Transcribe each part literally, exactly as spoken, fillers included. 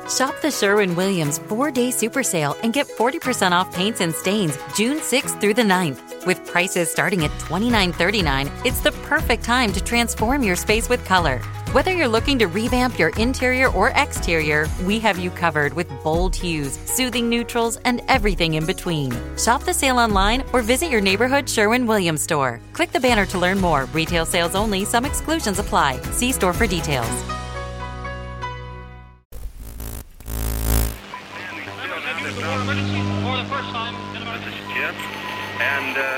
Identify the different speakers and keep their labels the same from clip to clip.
Speaker 1: Shop the Sherwin-Williams four-day super sale and get forty percent off paints and stains June sixth through the ninth. With prices starting at twenty-nine thirty-nine, it's the perfect time to transform your space with color. Whether you're looking to revamp your interior or exterior, we have you covered with bold hues, soothing neutrals, and everything in between. Shop the sale online or visit your neighborhood Sherwin-Williams store. Click the banner to learn more. Retail sales only. Some exclusions apply. See store for details.
Speaker 2: And uh,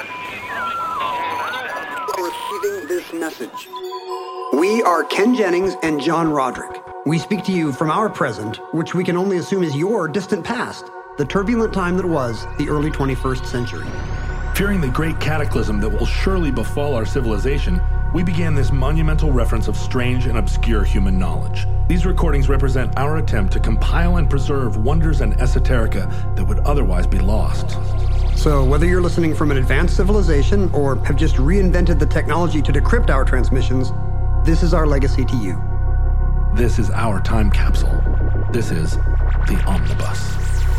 Speaker 3: receiving this message. We are Ken Jennings and John Roderick. We speak to you from our present, which we can only assume is your distant past, the turbulent time that was the early twenty-first century.
Speaker 4: Fearing the great cataclysm that will surely befall our civilization, we began this monumental reference of strange and obscure human knowledge. These recordings represent our attempt to compile and preserve wonders and esoterica that would otherwise be lost.
Speaker 3: So whether you're listening from an advanced civilization or have just reinvented the technology to decrypt our transmissions, this is our legacy to you.
Speaker 4: This is our time capsule. This is the Omnibus.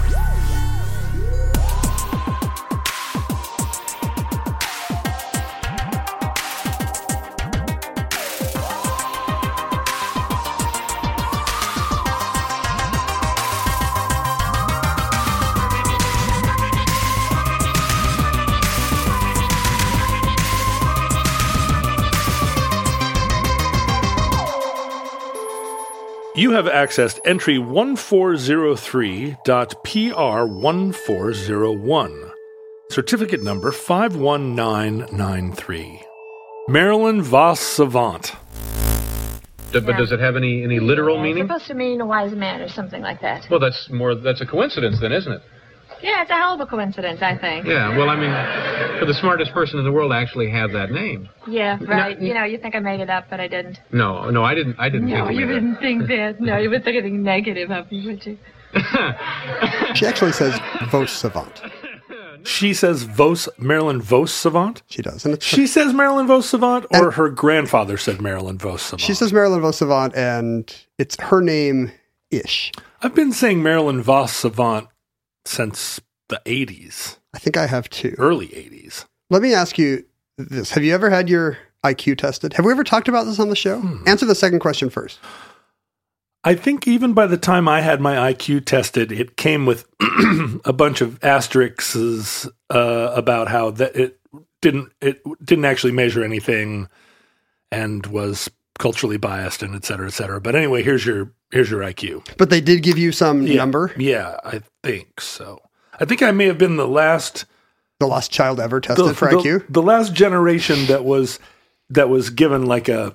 Speaker 4: You have accessed entry one four zero three dot P R one four zero one, certificate number five one nine nine three. Marilyn Vos Savant.
Speaker 5: But
Speaker 6: Yeah.
Speaker 5: does it have any, any literal
Speaker 6: Yeah,
Speaker 5: meaning?
Speaker 6: It's supposed to mean a wise man or something like that.
Speaker 5: Well, that's more, that's a coincidence then, isn't it?
Speaker 6: Yeah, it's a hell of a coincidence, I think.
Speaker 5: Yeah, well, I mean, for the smartest person in the world to actually have that name.
Speaker 6: Yeah, right.
Speaker 5: No,
Speaker 6: You know, you think I made it up, but I didn't.
Speaker 5: No, no, I didn't, I didn't
Speaker 6: No,
Speaker 5: think
Speaker 6: you
Speaker 5: of it.
Speaker 6: wouldn't think that. No, you wouldn't think anything negative of me, would you?
Speaker 7: She actually says Vos Savant.
Speaker 4: She says Vos, Marilyn Vos Savant?
Speaker 7: She does. And it's
Speaker 4: She says Marilyn Vos Savant, or
Speaker 7: And-
Speaker 4: her grandfather said Marilyn Vos Savant?
Speaker 7: She says Marilyn Vos Savant, and it's her name-ish.
Speaker 4: I've been saying Marilyn Vos Savant since the eighties,
Speaker 7: I think I have too.
Speaker 4: early eighties.
Speaker 7: Let me ask you this. Have you ever had your I Q tested? Have we ever talked about this on the show?
Speaker 4: Hmm.
Speaker 7: Answer the second question first.
Speaker 4: I think even by the time I had my I Q tested, it came with a bunch of asterisks uh, about how that it didn't it didn't actually measure anything and was culturally biased and et cetera, et cetera. But anyway, here's your here's your I Q.
Speaker 7: But they did give you some
Speaker 4: Yeah.
Speaker 7: number?
Speaker 4: Yeah, I think so. I think I may have been the last
Speaker 7: The last child ever tested
Speaker 4: the,
Speaker 7: for
Speaker 4: the,
Speaker 7: I Q?
Speaker 4: the last generation that was that was given like a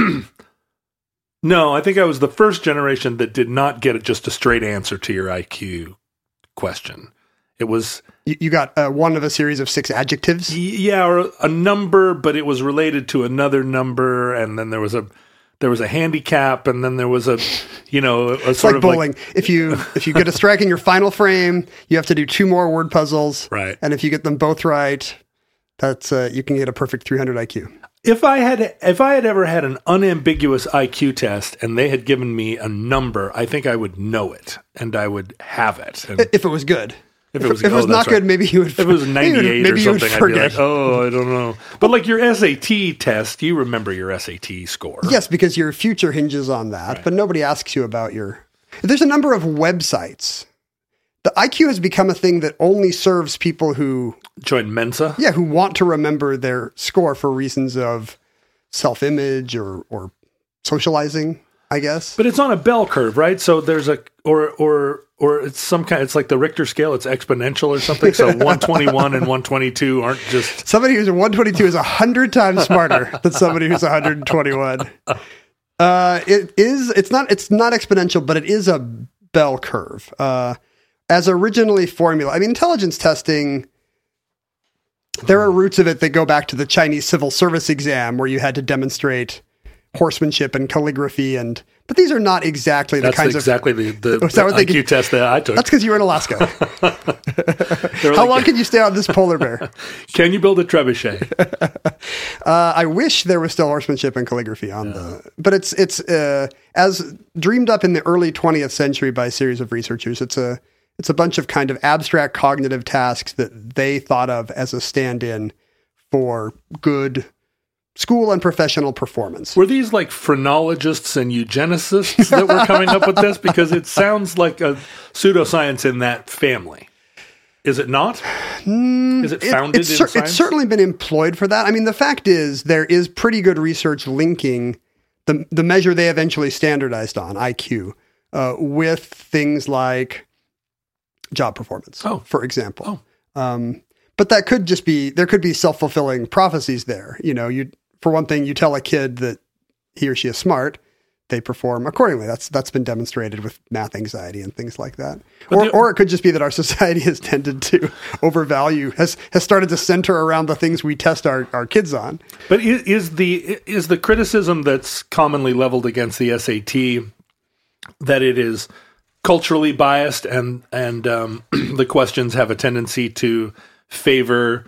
Speaker 4: no, I think I was the first generation that did not get just a straight answer to your I Q question. It was
Speaker 7: You, you got uh, one of a series of six adjectives?
Speaker 4: y- yeah, or a number, but it was related to another number, and then there was a there was a handicap, and then there was a you know a
Speaker 7: It's
Speaker 4: sort
Speaker 7: like
Speaker 4: of
Speaker 7: bowling. if you if you get a strike in your final frame, you have to do two more word puzzles.
Speaker 4: Right.
Speaker 7: And if you get them both right, that's uh, you can get a perfect three hundred I Q.
Speaker 4: If I had if I had ever had an unambiguous I Q test and they had given me a number, I think I would know it and I would have it. And
Speaker 7: If it was good.
Speaker 4: if it was,
Speaker 7: if it was
Speaker 4: oh,
Speaker 7: not
Speaker 4: that's
Speaker 7: good,
Speaker 4: right.
Speaker 7: maybe you would.
Speaker 4: If it was ninety-eight
Speaker 7: maybe
Speaker 4: or
Speaker 7: you would
Speaker 4: something, I'd be
Speaker 7: forget.
Speaker 4: like, oh, I don't know. But like your S A T test, you remember your S A T score.
Speaker 7: Yes, because your future hinges on that, but nobody asks you about your. There's a number of websites. The I Q has become a thing that only serves people who,
Speaker 4: Join Mensa.
Speaker 7: yeah, who want to remember their score for reasons of self-image or or socializing, I guess.
Speaker 4: But it's on a bell curve, right? So there's a or or or it's some kind. It's like the Richter scale. It's exponential or something. So one twenty-one and one twenty-two aren't just.
Speaker 7: Somebody who's a one twenty-two is a hundred times smarter than somebody who's one hundred twenty-one. Uh, it is. It's not. It's not exponential, but it is a bell curve. Uh, as originally formulated, I mean, intelligence testing. There are roots of it that go back to the Chinese civil service exam, where you had to demonstrate horsemanship and calligraphy, and but these are not exactly the
Speaker 4: That's
Speaker 7: kinds
Speaker 4: exactly
Speaker 7: of
Speaker 4: the, the,
Speaker 7: Was that
Speaker 4: the
Speaker 7: what they
Speaker 4: I Q
Speaker 7: could-
Speaker 4: test that I took.
Speaker 7: That's because you were in Alaska. How
Speaker 4: like,
Speaker 7: long can you stay on this polar bear?
Speaker 4: Can you build a trebuchet?
Speaker 7: uh, I wish there was still horsemanship and calligraphy on yeah. the, but it's it's uh, as dreamed up in the early twentieth century by a series of researchers. It's a it's a bunch of kind of abstract cognitive tasks that they thought of as a stand-in for good school and professional performance.
Speaker 4: Were these like phrenologists and eugenicists that were coming up with this? Because it sounds like a pseudoscience in that family. Is it not? Is it founded
Speaker 7: it, it's,
Speaker 4: in
Speaker 7: cer-
Speaker 4: science?
Speaker 7: It's certainly been employed for that. I mean, the fact is there is pretty good research linking the the measure they eventually standardized on, I Q, uh, with things like job performance,
Speaker 4: oh.
Speaker 7: for example.
Speaker 4: Oh.
Speaker 7: Um, but that could just be, there could be self-fulfilling prophecies there. You know, you for one thing, you tell a kid that he or she is smart, they perform accordingly. That's that's been demonstrated with math anxiety and things like that. Or
Speaker 4: the,
Speaker 7: or it could just be that our society has tended to overvalue, has has started to center around the things we test our, our kids on.
Speaker 4: But is, is the is the criticism that's commonly leveled against the S A T that it is culturally biased and and um, the questions have a tendency to favor,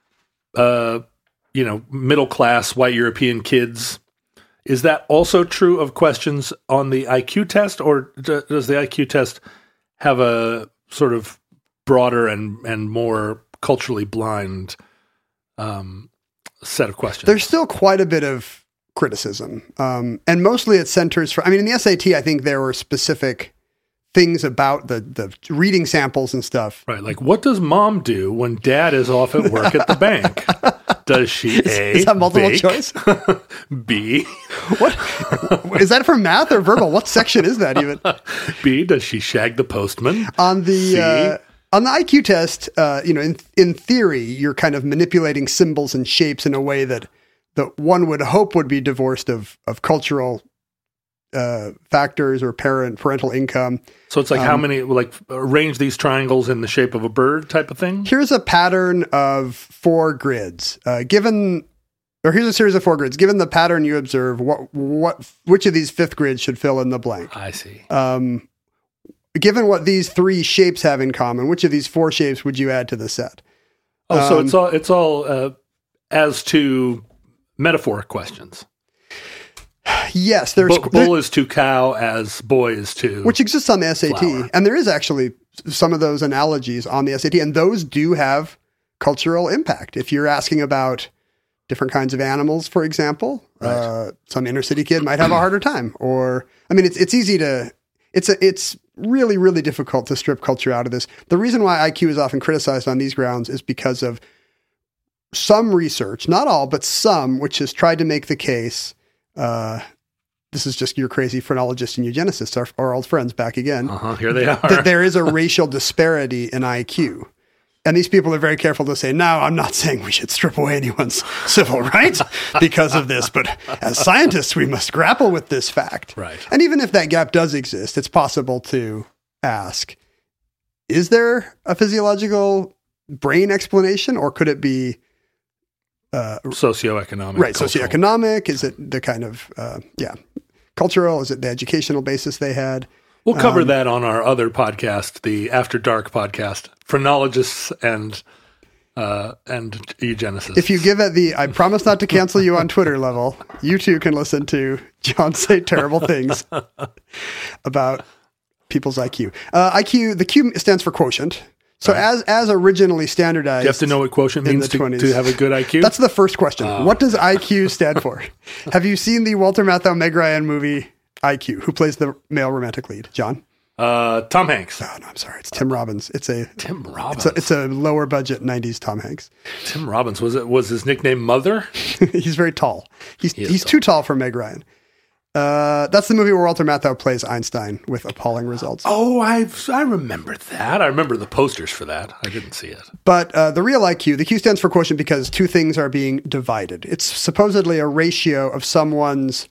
Speaker 4: uh, you know, middle class white European kids? Is that also true of questions on the I Q test, or d- does the I Q test have a sort of broader and, and more culturally blind um, set of questions?
Speaker 7: There's still quite a bit of criticism, um, and mostly it centers for, I mean, in the S A T, I think there were specific things about the, the reading samples and stuff.
Speaker 4: Right, like what does mom do when dad is off at work at the bank? Does she A,
Speaker 7: is, is that multiple
Speaker 4: bake?
Speaker 7: choice?
Speaker 4: B.
Speaker 7: What? Is that for math or verbal? What section is that even?
Speaker 4: B, does she shag the postman?
Speaker 7: On the uh, on the I Q test, uh, you know, in in theory, you're kind of manipulating symbols and shapes in a way that that one would hope would be divorced of of cultural uh, factors or parent parental income.
Speaker 4: So it's like
Speaker 7: um,
Speaker 4: how many, like arrange these triangles in the shape of a bird type of thing?
Speaker 7: Here's a pattern of four grids. Uh, given, or here's a series of four grids. Given the pattern you observe, what what which of these fifth grids should fill in the blank?
Speaker 4: I see.
Speaker 7: Um, given what these three shapes have in common, which of these four shapes would you add to the set?
Speaker 4: Oh,
Speaker 7: um,
Speaker 4: so it's all it's all uh, as to metaphoric questions.
Speaker 7: Yes, there's
Speaker 4: bull, bull is to cow as boy is to,
Speaker 7: which exists on the S A T,
Speaker 4: flower.
Speaker 7: And there is actually some of those analogies on the S A T, and those do have cultural impact. If you're asking about different kinds of animals, for example, right. uh, some inner city kid might have a harder time. Or, I mean, it's it's easy to it's a, it's really really difficult to strip culture out of this. The reason why I Q is often criticized on these grounds is because of some research, not all, but some, which has tried to make the case. Uh, this is just your crazy phrenologists and eugenicists, our, our old friends back again.
Speaker 4: Uh-huh, here they are.
Speaker 7: That there is a racial disparity in I Q. And these people are very careful to say, no, I'm not saying we should strip away anyone's civil rights because of this, but as scientists, we must grapple with this fact.
Speaker 4: Right.
Speaker 7: And even if that gap does exist, it's possible to ask, is there a physiological brain explanation, or could it be Uh,
Speaker 4: socioeconomic,
Speaker 7: right?
Speaker 4: cultural.
Speaker 7: Socioeconomic. Is it the kind of uh, yeah, cultural? Is it the educational basis they had?
Speaker 4: We'll cover
Speaker 7: um,
Speaker 4: that on our other podcast, the After Dark podcast, phrenologists and uh, and eugenicists.
Speaker 7: If you give it the, I promise not to cancel you on Twitter level, you too can listen to John say terrible things about people's I Q. Uh, I Q, the Q stands for quotient. So right. as as originally standardized,
Speaker 4: you have to know what quotient means to, to have a good I Q?
Speaker 7: That's the first question.
Speaker 4: Oh.
Speaker 7: What does I Q stand for? Have you seen the Walter Matthau Meg Ryan movie I Q? Who plays the male romantic lead? John?
Speaker 4: Uh, Tom Hanks.
Speaker 7: Oh, no, I'm sorry. It's Tim Robbins. It's a
Speaker 4: Tim Robbins.
Speaker 7: It's a, it's a lower budget nineties Tom Hanks.
Speaker 4: Tim Robbins. Was it was his nickname Mother?
Speaker 7: He's very tall. He's
Speaker 4: he
Speaker 7: he's
Speaker 4: tall.
Speaker 7: too tall for Meg Ryan. Uh, that's the movie where Walter Matthau plays Einstein with appalling results.
Speaker 4: Oh, I I remember that. I remember the posters for that. I didn't see it.
Speaker 7: But uh, the real I Q, the Q stands for quotient because two things are being divided. It's supposedly a ratio of someone's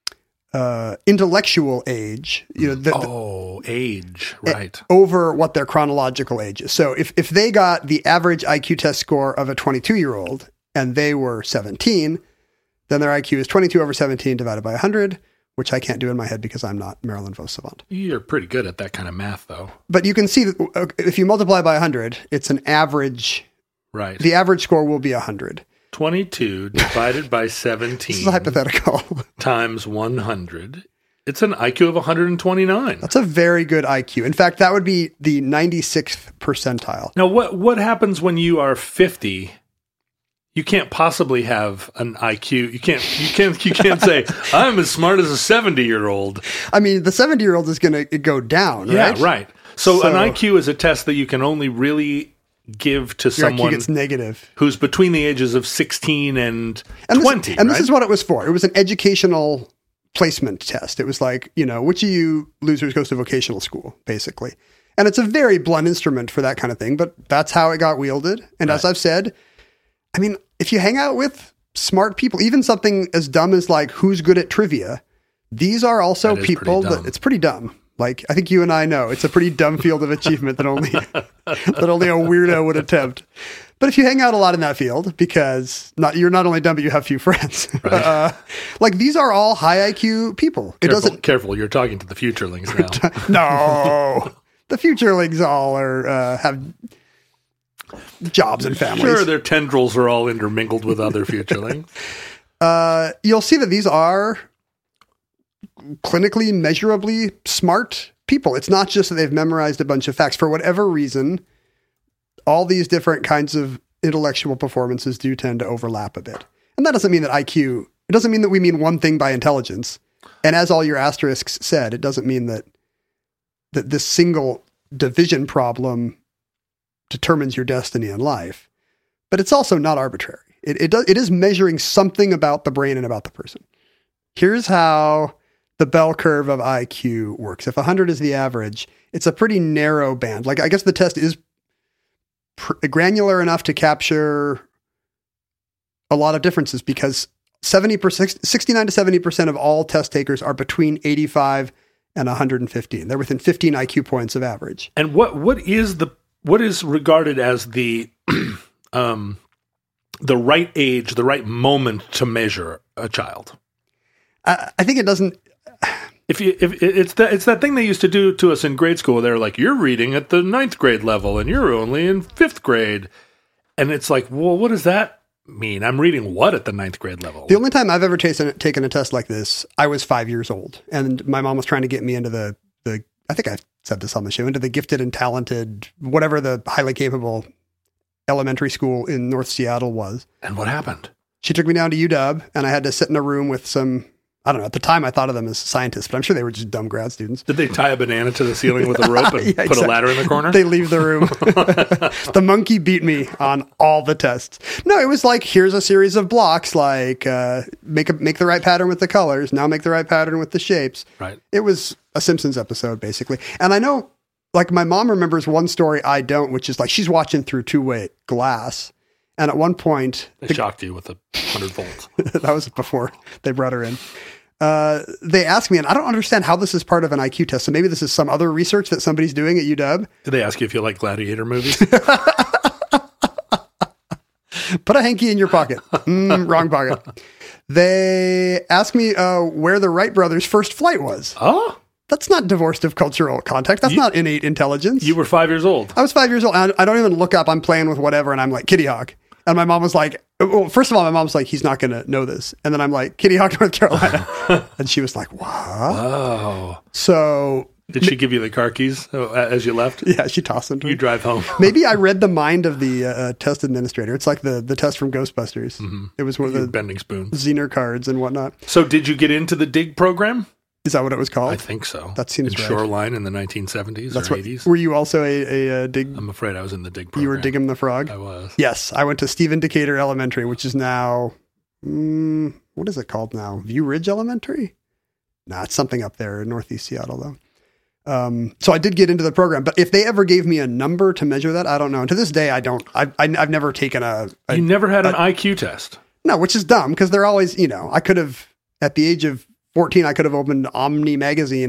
Speaker 7: uh, intellectual age, you know, the,
Speaker 4: oh, age, right,
Speaker 7: over what their chronological age is. So if if they got the average I Q test score of a twenty-two-year-old and they were seventeen, then their I Q is twenty-two over seventeen divided by one hundred, which I can't do in my head because I'm not Marilyn Vos savant.
Speaker 4: You're pretty good at that kind of math, though.
Speaker 7: But you can see that if you multiply by one hundred, it's an average.
Speaker 4: Right.
Speaker 7: The average score will be one hundred.
Speaker 4: twenty-two divided by seventeen.
Speaker 7: This is hypothetical.
Speaker 4: Times one hundred. It's an I Q of one hundred twenty-nine.
Speaker 7: That's a very good I Q. In fact, that would be the ninety-sixth percentile.
Speaker 4: Now, what what happens when you are fifty? You can't possibly have an I Q. You can't. You can't. You can't say I'm as smart as a seventy-year-old.
Speaker 7: I mean, the seventy-year-old is going to go down,
Speaker 4: Yeah,
Speaker 7: right?
Speaker 4: right. So,
Speaker 7: So-
Speaker 4: an I Q is a test that you can only really give to
Speaker 7: Your I Q
Speaker 4: someone
Speaker 7: gets negative.
Speaker 4: who's between the ages of sixteen and,
Speaker 7: And
Speaker 4: twenty.
Speaker 7: This, and
Speaker 4: right?
Speaker 7: this is what it was for. It was an educational placement test. It was like, you know, which of you losers goes to vocational school, basically. And it's a very blunt instrument for that kind of thing, but that's how it got wielded. And as I've said, I mean, if you hang out with smart people, even something as dumb as like who's good at trivia, these are also
Speaker 4: That is
Speaker 7: people
Speaker 4: pretty
Speaker 7: that
Speaker 4: dumb.
Speaker 7: it's pretty dumb. Like, I think you and I know it's a pretty dumb field of achievement that only that only a weirdo would attempt. But if you hang out a lot in that field, because not you're not only dumb, but you have few friends.
Speaker 4: Right.
Speaker 7: Uh, like these are all high I Q people. It
Speaker 4: careful,
Speaker 7: doesn't.
Speaker 4: careful. You're talking to the futurelings now.
Speaker 7: No, the futurelings all are uh, have jobs and families.
Speaker 4: Sure, their tendrils are all intermingled with other futurelings.
Speaker 7: Uh, you'll see that these are clinically measurably smart people. It's not just that they've memorized a bunch of facts. For whatever reason, all these different kinds of intellectual performances do tend to overlap a bit. And that doesn't mean that I Q, it doesn't mean that we mean one thing by intelligence. And as all your asterisks said, it doesn't mean that that this single division problem determines your destiny in life. But it's also not arbitrary. It it, does, it is measuring something about the brain and about the person. Here's how the bell curve of I Q works. If one hundred is the average, it's a pretty narrow band. Like, I guess the test is pr- granular enough to capture a lot of differences because seventy percent, sixty-nine to seventy percent of all test takers are between eighty-five and one hundred fifteen. They're within fifteen I Q points of average.
Speaker 4: And what what is the what is regarded as the um the right age, the right moment to measure a child?
Speaker 7: I, I think it doesn't.
Speaker 4: If you if it's that it's that thing they used to do to us in grade school, they're like, you're reading at the ninth grade level and you're only in fifth grade. And it's like, well, what does that mean? I'm reading what at the ninth grade level?
Speaker 7: The only time I've ever taken taken a test like this, I was five years old, and my mom was trying to get me into the the. I think I said this on the show, into the gifted and talented, whatever the highly capable elementary school in North Seattle was.
Speaker 4: And what happened?
Speaker 7: She took me down to U W, and I had to sit in a room with some. I don't know. At the time, I thought of them as scientists, but I'm sure they were just dumb grad students.
Speaker 4: Did they tie a banana to the ceiling with a rope and
Speaker 7: Yeah,
Speaker 4: put
Speaker 7: exactly.
Speaker 4: a ladder in the corner?
Speaker 7: They leave the room. The monkey beat me on all the tests. No, it was like, here's a series of blocks, like uh, make a, make the right pattern with the colors. Now make the right pattern with the shapes.
Speaker 4: Right.
Speaker 7: It was a Simpsons episode, basically. And I know, like, my mom remembers one story I don't, which is like she's watching through two-way glass. And at one point,
Speaker 4: They shocked you with a hundred volts.
Speaker 7: that was before they brought her in. Uh, they asked me, and I don't understand how this is part of an I Q test. So maybe this is some other research that somebody's doing at U W.
Speaker 4: Did they ask you if you like gladiator movies?
Speaker 7: Put a hanky in your pocket. Mm, wrong pocket. They asked me uh, where the Wright brothers' first flight was.
Speaker 4: Oh,
Speaker 7: That's not divorced of cultural context. That's
Speaker 4: You-
Speaker 7: not innate intelligence.
Speaker 4: you were five years old.
Speaker 7: I was five years old. And I I don't even look up. I'm playing with whatever, and I'm like, Kitty Hawk. And my mom was like, well, first of all, my mom's like, he's not going to know this. And then I'm like, Kitty Hawk, North Carolina. And she was like, what?
Speaker 4: Oh.
Speaker 7: So,
Speaker 4: Did she give you the car keys uh, as you left?
Speaker 7: yeah, she tossed them to
Speaker 4: You
Speaker 7: me.
Speaker 4: drive home.
Speaker 7: Maybe I read the mind of the uh, test administrator. It's like the, the test from Ghostbusters. It was one of
Speaker 4: You
Speaker 7: the
Speaker 4: bending spoons.
Speaker 7: Zener cards and whatnot.
Speaker 4: So did you get into the DIG program?
Speaker 7: Is that what it was called?
Speaker 4: I think so.
Speaker 7: That seems
Speaker 4: in
Speaker 7: right.
Speaker 4: Shoreline in the nineteen seventies
Speaker 7: That's
Speaker 4: or
Speaker 7: what.
Speaker 4: eighties.
Speaker 7: Were you also a, a, uh dig?
Speaker 4: I'm afraid I was in the DIG program.
Speaker 7: You were Diggum the Frog?
Speaker 4: I was.
Speaker 7: Yes, I went to Stephen Decatur Elementary, which is now, mm, what is it called now? View Ridge Elementary? Nah, it's something up there in Northeast Seattle, though. Um, so I did get into the program, but if they ever gave me a number to measure that, I don't know. And to this day, I don't. I, I, I've never taken a, a
Speaker 4: You never had an I Q test.
Speaker 7: no, which is dumb because they're always, you know, I could have at the age of fourteen, I could have opened Omni magazine and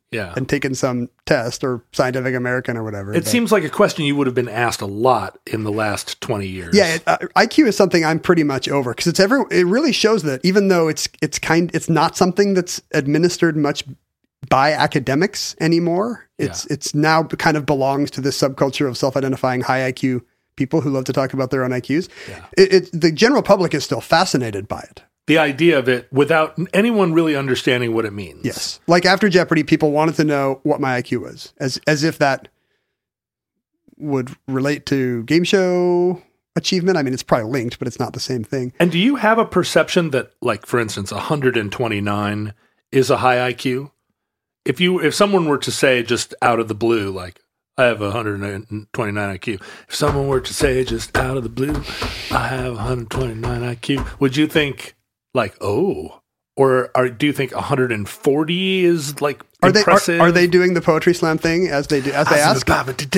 Speaker 4: Yeah.
Speaker 7: and taken some test or Scientific American or whatever.
Speaker 4: It
Speaker 7: but-
Speaker 4: seems like a question you would have been asked a lot in the last twenty years.
Speaker 7: Yeah, it, uh, I Q is something I'm pretty much over because it's every. It really shows that even though it's it's kind, it's not something that's administered much by academics anymore. It's
Speaker 4: Yeah.
Speaker 7: it's now kind of belongs to this subculture of self-identifying high I Q people who love to talk about their own I Qs.
Speaker 4: Yeah.
Speaker 7: It, it, the general public is still fascinated by it.
Speaker 4: The idea of it without anyone really understanding what it means.
Speaker 7: Yes, like after Jeopardy, people wanted to know what my I Q was, as as if that would relate to game show achievement. I mean, it's probably linked, but it's not the same thing.
Speaker 4: And do you have a perception that, like, for instance, one hundred twenty-nine is a high I Q? If you, if someone were to say just out of the blue, like, I have a one hundred twenty-nine I Q. If someone were to say just out of the blue, I have one hundred twenty-nine I Q, would you think like, oh, or are, do you think one hundred forty is like
Speaker 7: Are they are,
Speaker 4: impressive?
Speaker 7: are they doing the poetry slam thing as they do as they ask?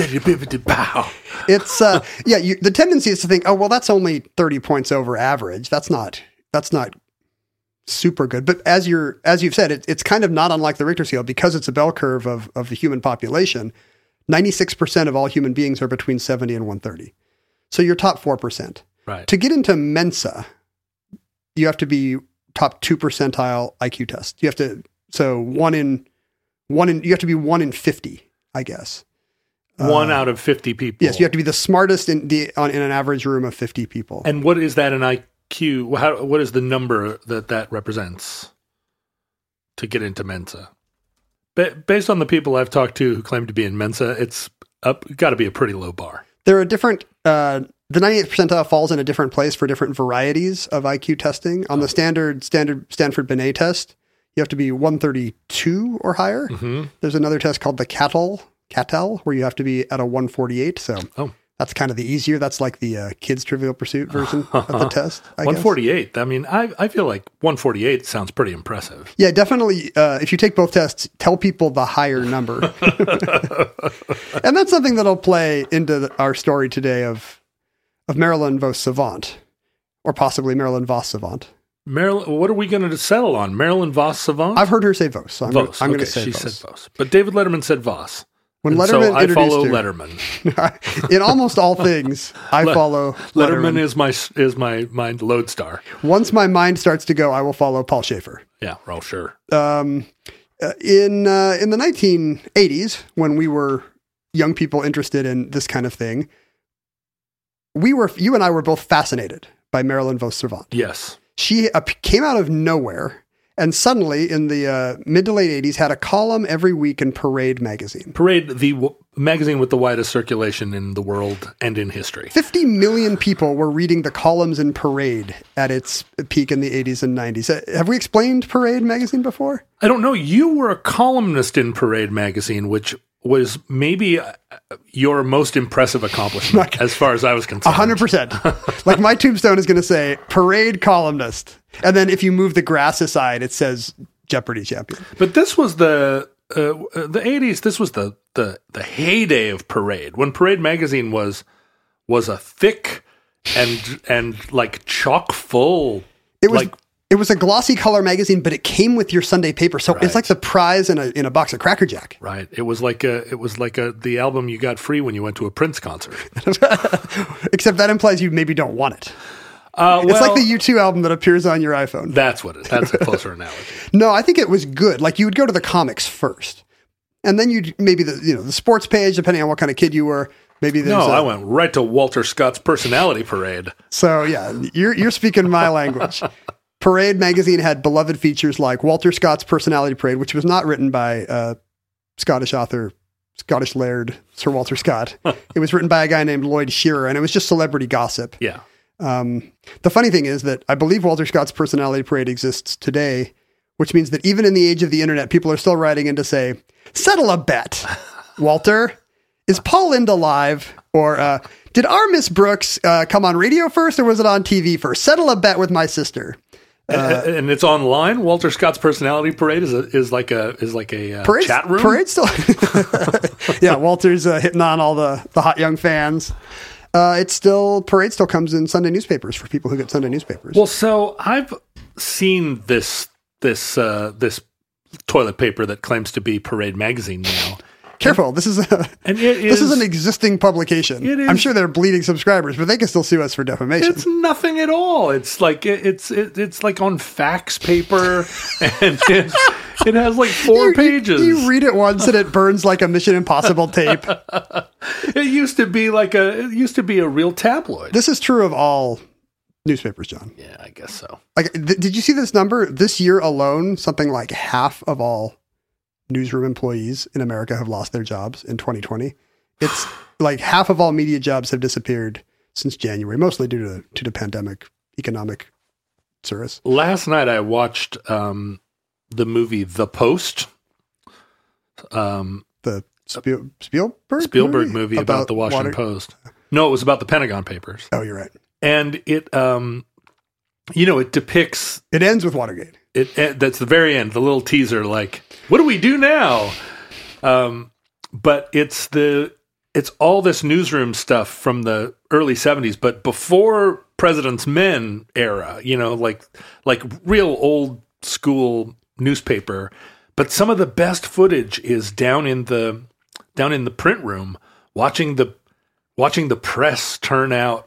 Speaker 7: It's uh, yeah. You, the tendency is to think, oh well, that's only thirty points over average. That's not that's not super good. But as you're as you've said, it, it's kind of not unlike the Richter scale because it's a bell curve of of the human population. ninety-six percent of all human beings are between seventy and one thirty. So you're top four percent.
Speaker 4: Right.
Speaker 7: To get into Mensa, you have to be top two percentile I Q test. You have to so one in one in you have to be one in fifty, I guess.
Speaker 4: One
Speaker 7: Uh,
Speaker 4: out of fifty people.
Speaker 7: Yes, you have to be the smartest in the on, in an average room of fifty people.
Speaker 4: And what is that in I Q? How, what is the number that that represents to get into Mensa? Ba- based on the people I've talked to who claim to be in Mensa, it's up got to be a pretty low bar.
Speaker 7: There are different. Uh, the ninety-eighth percentile falls in a different place for different varieties of I Q testing. On the standard standard Stanford Binet test, you have to be one thirty-two or higher.
Speaker 4: Mm-hmm.
Speaker 7: There's another test called the Cattell Cattell where you have to be at a one forty-eight. So
Speaker 4: Oh.
Speaker 7: that's kind of the easier. That's like the uh, kids Trivial Pursuit version of the test. I
Speaker 4: one
Speaker 7: guess.
Speaker 4: forty-eight. I mean, I I feel like one forty-eight sounds pretty impressive.
Speaker 7: Yeah, definitely. Uh, if you take both tests, tell people the higher number. And that's something that'll play into the, our story today of of Marilyn Vos Savant, or possibly Marilyn Vos Savant.
Speaker 4: Marilyn, what are we going to settle on? Marilyn Vos Savant?
Speaker 7: I've heard her say Vos, so I'm,
Speaker 4: Vos.
Speaker 7: Gonna, I'm
Speaker 4: okay,
Speaker 7: going to say
Speaker 4: she
Speaker 7: Vos.
Speaker 4: said Vos. But David Letterman said Vos.
Speaker 7: When
Speaker 4: And
Speaker 7: Letterman
Speaker 4: so I
Speaker 7: introduced
Speaker 4: follow
Speaker 7: her,
Speaker 4: Letterman.
Speaker 7: in almost all things, I
Speaker 4: Le-
Speaker 7: follow
Speaker 4: Letterman
Speaker 7: Letterman.
Speaker 4: is my is my my lodestar.
Speaker 7: Once my mind starts to go, I will follow Paul Schaefer.
Speaker 4: Yeah, oh sure.
Speaker 7: Um, uh, in uh, in the nineteen eighties, when we were young people interested in this kind of thing, we were you and I were both fascinated by Marilyn Vos Savant.
Speaker 4: Yes.
Speaker 7: She uh, came out of nowhere and suddenly, in the uh, mid to late eighties, had a column every week in Parade magazine.
Speaker 4: Parade, the w- magazine with the widest circulation in the world and in history.
Speaker 7: fifty million people were reading the columns in Parade at its peak in the eighties and nineties. Uh, have we explained Parade magazine before?
Speaker 4: I don't know. You were a columnist in Parade magazine, which was maybe uh, your most impressive accomplishment as far as I was concerned.
Speaker 7: A hundred percent. Like my tombstone is going to say Parade columnist. And then if you move the grass aside, it says Jeopardy champion.
Speaker 4: But this was the uh, the eighties. This was the, the the heyday of Parade, when Parade magazine was was a thick and and like chock full.
Speaker 7: It was
Speaker 4: like
Speaker 7: it was a glossy color magazine, but it came with your Sunday paper. So
Speaker 4: Right.
Speaker 7: it's like the prize in a in a box of Cracker Jack.
Speaker 4: right. It was like a it was like a the album you got free when you went to a Prince concert.
Speaker 7: Except that implies you maybe don't want it.
Speaker 4: Uh,
Speaker 7: It's like
Speaker 4: well,
Speaker 7: the U two album that appears on your iPhone.
Speaker 4: That's what it. That's a closer analogy.
Speaker 7: No, I think it was good. Like you would go to the comics first, and then you'd maybe the you know the sports page, depending on what kind of kid you were. Maybe there's
Speaker 4: No,
Speaker 7: a-
Speaker 4: I went right to Walter Scott's Personality Parade.
Speaker 7: So yeah, you're you're speaking my language. Parade magazine had beloved features like Walter Scott's Personality Parade, which was not written by uh, Scottish author, Scottish laird Sir Walter Scott. It was written by a guy named Lloyd Shearer, and it was just celebrity gossip.
Speaker 4: Yeah.
Speaker 7: Um, the funny thing is that I believe Walter Scott's Personality Parade exists today, which means that even in the age of the internet, people are still writing in to say, settle a bet, Walter. Is Paul Linda live? Or uh, did our Miss Brooks uh, come on radio first, or was it on T V first? Settle a bet with my sister.
Speaker 4: Uh, and it's online. Walter Scott's Personality Parade is a, is like a is like a uh,
Speaker 7: Parade's,
Speaker 4: chat room.
Speaker 7: Parade still. Yeah, Walter's uh, hitting on all the, the hot young fans. Uh, it's still Parade still comes in Sunday newspapers for people who get Sunday newspapers.
Speaker 4: Well, so I've seen this this uh, this toilet paper that claims to be Parade magazine now.
Speaker 7: Careful, this is a
Speaker 4: And it
Speaker 7: this
Speaker 4: is-
Speaker 7: is an existing publication.
Speaker 4: It is-
Speaker 7: I'm sure they're bleeding subscribers, but they can still sue us for defamation.
Speaker 4: It's nothing at all. It's like it, it's it, it's like on fax paper, and it, it has like four
Speaker 7: You-
Speaker 4: pages.
Speaker 7: You read it once and it burns like a Mission Impossible tape.
Speaker 4: It used to be like a it used to be a real tabloid.
Speaker 7: This is true of all newspapers, John.
Speaker 4: Yeah, I guess so.
Speaker 7: Like, th- did you see this number? This year alone, something like half of all newsroom employees in America have lost their jobs in twenty twenty. It's like half of all media jobs have disappeared since January, mostly due to to the pandemic economic cirrus.
Speaker 4: Last night I watched um, the movie The Post. Um,
Speaker 7: The Spiel- Spielberg
Speaker 4: Spielberg movie about, the Washington
Speaker 7: water-
Speaker 4: Post. No, it was about the Pentagon Papers.
Speaker 7: Oh, you're right.
Speaker 4: And it, um, you know, it depicts
Speaker 7: It ends with Watergate.
Speaker 4: it. it that's the very end, the little teaser, like, what do we do now? Um, but it's the it's all this newsroom stuff from the early seventies, but before President's Men era, you know, like like real old school newspaper. But some of the best footage is down in the down in the print room, watching the watching the press turn out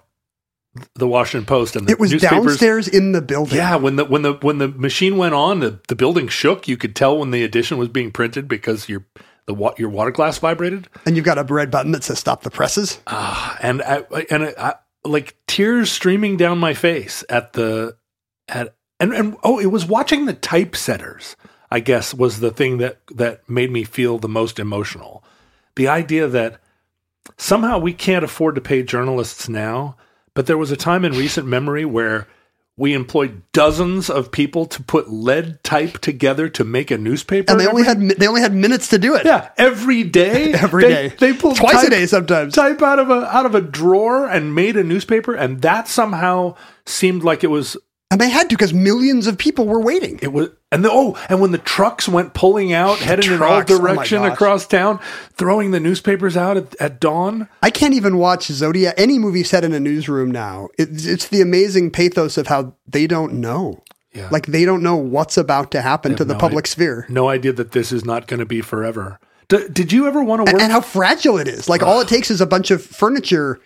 Speaker 4: the Washington Post and the
Speaker 7: It was
Speaker 4: newspapers.
Speaker 7: downstairs in the building.
Speaker 4: Yeah, when the when the when the machine went on, the, the building shook. You could tell when the edition was being printed because your the wa- your water glass vibrated.
Speaker 7: And you've got a red button that says "Stop the Presses."
Speaker 4: Ah, and I, and I, like tears streaming down my face at the at and and oh, it was watching the typesetters. I guess was the thing that that made me feel the most emotional. The idea that somehow we can't afford to pay journalists now, but there was a time in recent memory where we employed dozens of people to put lead type together to make a newspaper,
Speaker 7: And they only
Speaker 4: every-
Speaker 7: had mi- they only had minutes to do it.
Speaker 4: yeah every day,
Speaker 7: Every
Speaker 4: they,
Speaker 7: day.
Speaker 4: They pulled
Speaker 7: Twice a
Speaker 4: type-
Speaker 7: day sometimes.
Speaker 4: type out of a out of a drawer and made a newspaper, and that somehow seemed like it was
Speaker 7: And they had to because millions of people were waiting.
Speaker 4: it was. And the, oh, and when the trucks went pulling out, heading in all
Speaker 7: trucks, oh my
Speaker 4: direction
Speaker 7: gosh.
Speaker 4: across town, throwing the newspapers out at, at dawn.
Speaker 7: I can't even watch Zodiac, any movie set in a newsroom now. It's, it's the amazing pathos of how they don't know.
Speaker 4: Yeah.
Speaker 7: Like they don't know what's about to happen
Speaker 4: They
Speaker 7: to
Speaker 4: have
Speaker 7: the
Speaker 4: no
Speaker 7: public
Speaker 4: i-
Speaker 7: sphere.
Speaker 4: No idea that this is not going to be forever. D- did you ever want to work?
Speaker 7: And, and how fragile it is. Like all it takes is a bunch of furniture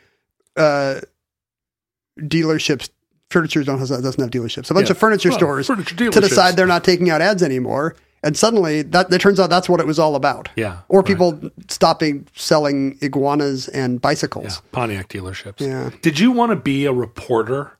Speaker 7: uh, dealerships. Furniture don't has, doesn't have dealerships. A bunch
Speaker 4: Yeah.
Speaker 7: of furniture
Speaker 4: Well,
Speaker 7: stores
Speaker 4: furniture
Speaker 7: to
Speaker 4: dealerships.
Speaker 7: decide they're not taking out ads anymore. And suddenly that it turns out that's what it was all about.
Speaker 4: Yeah,
Speaker 7: Or
Speaker 4: right.
Speaker 7: people stopping selling iguanas and bicycles.
Speaker 4: Yeah, Pontiac dealerships.
Speaker 7: Yeah.
Speaker 4: Did you want to be a reporter?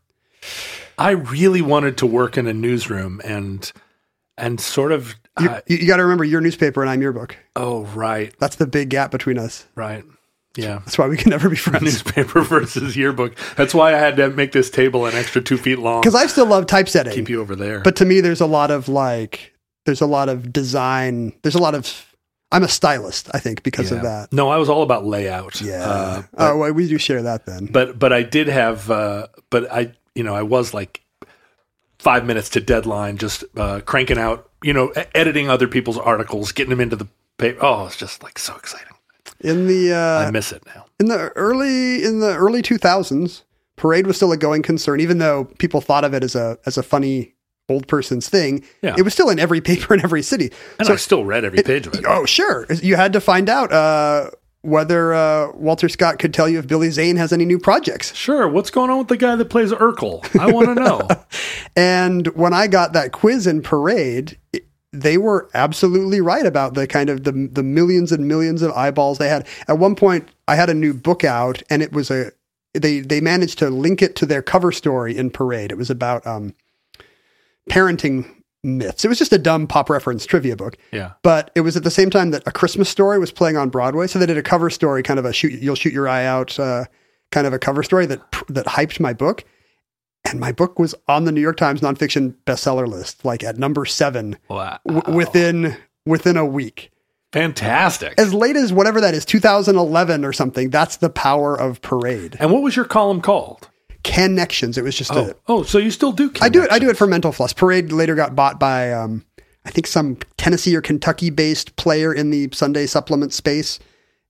Speaker 4: I really wanted to work in a newsroom and and sort of.
Speaker 7: You,
Speaker 4: uh,
Speaker 7: you, you got to remember your newspaper and I'm your book.
Speaker 4: oh, right,
Speaker 7: That's the big gap between us.
Speaker 4: right. Yeah.
Speaker 7: That's why we can never be friends.
Speaker 4: Newspaper versus yearbook. That's why I had to make this table an extra two feet long.
Speaker 7: Because I still love typesetting.
Speaker 4: Keep you over there.
Speaker 7: But to me, there's a lot of like, there's a lot of design. There's a lot of, I'm a stylist, I think, because
Speaker 4: Yeah.
Speaker 7: of that.
Speaker 4: No, I was all about layout.
Speaker 7: Yeah.
Speaker 4: Uh,
Speaker 7: oh, well, we do share that then.
Speaker 4: but but I did have. Uh, but I you know I was like five minutes to deadline, just uh, cranking out. You know, e- editing other people's articles, getting them into the paper. Oh, it's just like so exciting.
Speaker 7: In the uh,
Speaker 4: I miss it now.
Speaker 7: in the early in the early two thousands, Parade was still a going concern, even though people thought of it as a as a funny old person's thing.
Speaker 4: Yeah.
Speaker 7: It was still in every paper in every city.
Speaker 4: And
Speaker 7: So-
Speaker 4: I still read every page of it.
Speaker 7: Oh, sure. You had to find out uh, whether uh, Walter Scott could tell you if Billy Zane has any new projects.
Speaker 4: Sure. What's going on with the guy that plays Urkel? I want to know.
Speaker 7: And when I got that quiz in Parade, it, they were absolutely right about the kind of the the millions and millions of eyeballs they had. At one point, I had a new book out, and it was a they they managed to link it to their cover story in Parade. It was about um, parenting myths. It was just a dumb pop reference trivia book.
Speaker 4: Yeah.
Speaker 7: But it was at the same time that A Christmas Story was playing on Broadway, so they did a cover story, kind of a shoot you'll shoot your eye out, uh, kind of a cover story that that hyped my book. And my book was on the New York Times nonfiction bestseller list, like at number seven,
Speaker 4: Wow.
Speaker 7: w- within within a week.
Speaker 4: Fantastic.
Speaker 7: As late as whatever that is, two thousand eleven or something. That's the power of Parade.
Speaker 4: And what was your column called?
Speaker 7: Connections. It was just
Speaker 4: Oh,
Speaker 7: a.
Speaker 4: oh, so you still do?
Speaker 7: I do it. I do it for Mental Floss. Parade later got bought by, um, I think, some Tennessee or Kentucky based player in the Sunday supplement space,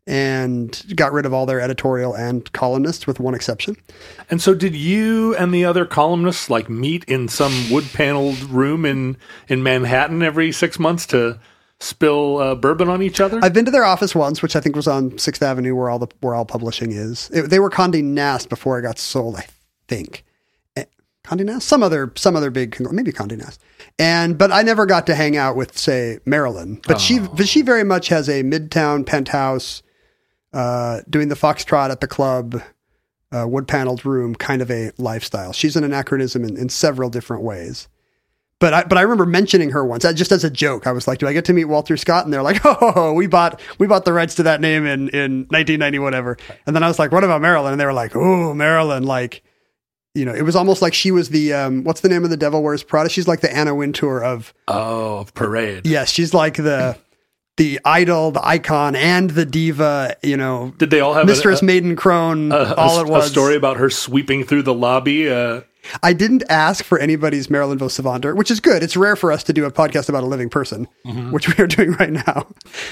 Speaker 7: and got rid of all their editorial and columnists with one exception.
Speaker 4: And so did you and the other columnists like meet in some wood-paneled room in, in Manhattan every six months to spill uh, bourbon on each other?
Speaker 7: I've been to their office once, which I think was on sixth Avenue where all the where all publishing is. It, they were Condé Nast before it got sold, I think. Eh, Condé Nast? Some other some other big, maybe Condé Nast. And but I never got to hang out with, say, Marilyn. But oh. she but she very much has a Midtown penthouse, uh, doing the foxtrot at the club, uh, wood-paneled room kind of a lifestyle. She's an anachronism in, in several different ways. But I, but I remember mentioning her once, just as a joke. I was like, "Do I get to meet Walter Scott?" And they're like, "Oh, we bought we bought the rights to that name in, in nineteen ninety whatever." And then I was like, "What about Marilyn?" And they were like, "Oh, Marilyn!" Like, you know, it was almost like she was the um, what's the name of the Devil Wears Prada? She's like the Anna Wintour of
Speaker 4: oh of Parade.
Speaker 7: Yes, she's like the the idol, the icon, and the diva. You know,
Speaker 4: did they all have
Speaker 7: Mistress
Speaker 4: a,
Speaker 7: Maiden Crone?
Speaker 4: A,
Speaker 7: all
Speaker 4: a,
Speaker 7: it was
Speaker 4: a story about her sweeping through the lobby. Uh,
Speaker 7: I didn't ask for anybody's Marilyn Vos Savanter, which is good. It's rare for us to do a podcast about a living person, mm-hmm. which we are doing right now.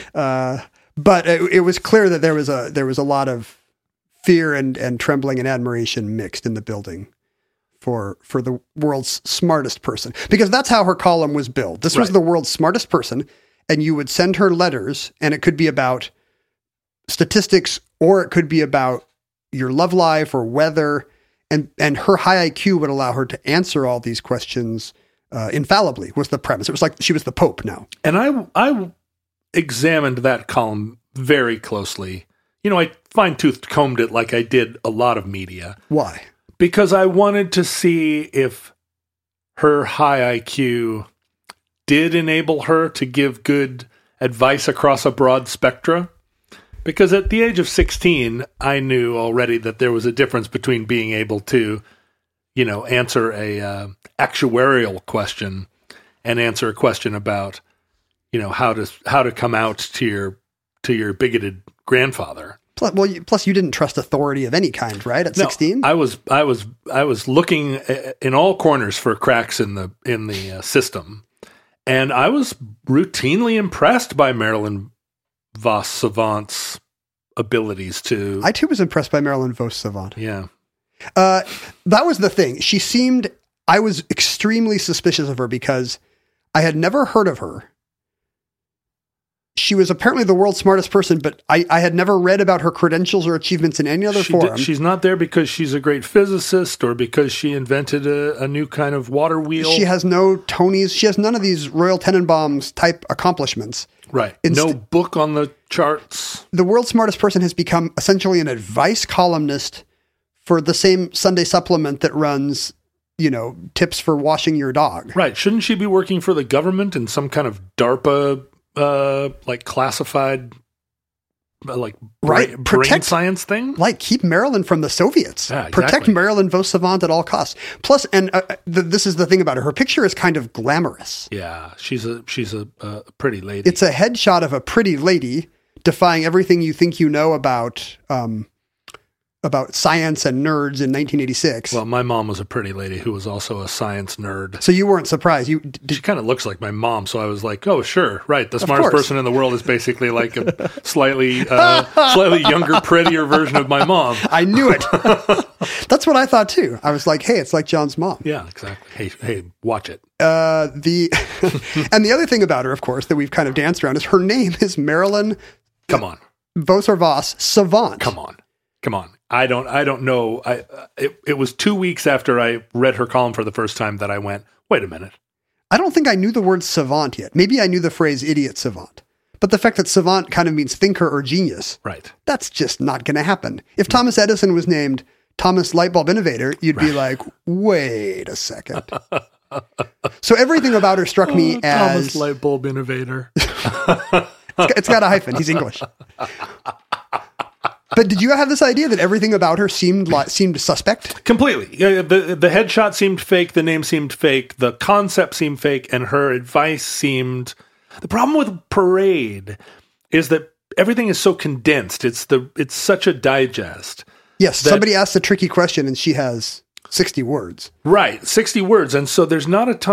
Speaker 7: Uh, but it, it was clear that there was a there was a lot of fear and, and trembling and admiration mixed in the building for for the world's smartest person, because that's how her column was billed. This was
Speaker 4: right.
Speaker 7: the world's smartest person, and you would send her letters, and it could be about statistics, or it could be about your love life or weather. And and her high I Q would allow her to answer all these questions uh, infallibly, was the premise. It was like she was the Pope now.
Speaker 4: And I, I examined that column very closely. You know, I fine-toothed combed it like I did a lot of media.
Speaker 7: Why?
Speaker 4: Because I wanted to see if her high I Q did enable her to give good advice across a broad spectra. Because at the age of sixteen, I knew already that there was a difference between being able to, you know, answer a uh, actuarial question and answer a question about, you know, how to how to come out to your to your bigoted grandfather.
Speaker 7: Plus, well, you, plus you didn't trust authority of any kind, right? At sixteen,
Speaker 4: no, I was I was I was looking in all corners for cracks in the in the uh, system, and I was routinely impressed by Marilyn Vos Savant's abilities to...
Speaker 7: I too was impressed by Marilyn Vos Savant.
Speaker 4: Yeah.
Speaker 7: Uh, that was the thing. She seemed... I was extremely suspicious of her because I had never heard of her. She was apparently the world's smartest person, but I, I had never read about her credentials or achievements in any other
Speaker 4: she
Speaker 7: forum.
Speaker 4: Did, she's not there because she's a great physicist or because she invented a, a new kind of water wheel.
Speaker 7: She has no Tonys. She has none of these Royal Tenenbaums type accomplishments.
Speaker 4: Right.
Speaker 7: Inst-
Speaker 4: no book on the charts.
Speaker 7: The world's smartest person has become essentially an advice columnist for the same Sunday supplement that runs, you know, tips for washing your dog.
Speaker 4: Right. Shouldn't she be working for the government in some kind of DARPA Uh, like classified, uh, like
Speaker 7: right.
Speaker 4: brain,
Speaker 7: Protect,
Speaker 4: brain science thing?
Speaker 7: Like keep Marilyn from the Soviets.
Speaker 4: Yeah, exactly.
Speaker 7: Protect Marilyn Vos Savant at all costs. Plus, and uh, the, this is the thing about her, her picture is kind of glamorous.
Speaker 4: Yeah, she's a she's a, a pretty lady.
Speaker 7: It's a headshot of a pretty lady defying everything you think you know about um, about science and nerds in nineteen eighty-six.
Speaker 4: Well, my mom was a pretty lady who was also a science nerd.
Speaker 7: So you weren't surprised. You did,
Speaker 4: she kind of looks like my mom, so I was like, "Oh, sure, right." The smartest person in the world is basically like a slightly, uh, slightly younger, prettier version of my mom.
Speaker 7: I knew it. That's what I thought too. I was like, "Hey, it's like John's mom."
Speaker 4: Yeah, exactly. Hey, hey, watch it.
Speaker 7: Uh, the and the other thing about her, of course, that we've kind of danced around is her name is Marilyn.
Speaker 4: Come on,
Speaker 7: Vos or Vos Savant.
Speaker 4: Come on, come on. I don't, I don't know. I, uh, it, it was two weeks after I read her column for the first time that I went, wait a minute.
Speaker 7: I don't think I knew the word savant yet. Maybe I knew the phrase idiot savant, but the fact that savant kind of means thinker or genius.
Speaker 4: Right.
Speaker 7: That's just not going to happen. If Thomas Edison was named Thomas Lightbulb Innovator, you'd be like, wait a second. So everything about her struck me
Speaker 4: oh,
Speaker 7: as
Speaker 4: Thomas Lightbulb Innovator.
Speaker 7: it's, got, it's got a hyphen. He's English. But did you have this idea that everything about her seemed like, seemed suspect?
Speaker 4: Completely. Yeah, the the headshot seemed fake. The name seemed fake. The concept seemed fake, and her advice seemed. The problem with Parade is that everything is so condensed. It's the it's such a digest.
Speaker 7: Yes,
Speaker 4: that,
Speaker 7: somebody asks a tricky question, and she has sixty words.
Speaker 4: Right, sixty words, and so there's not a ton of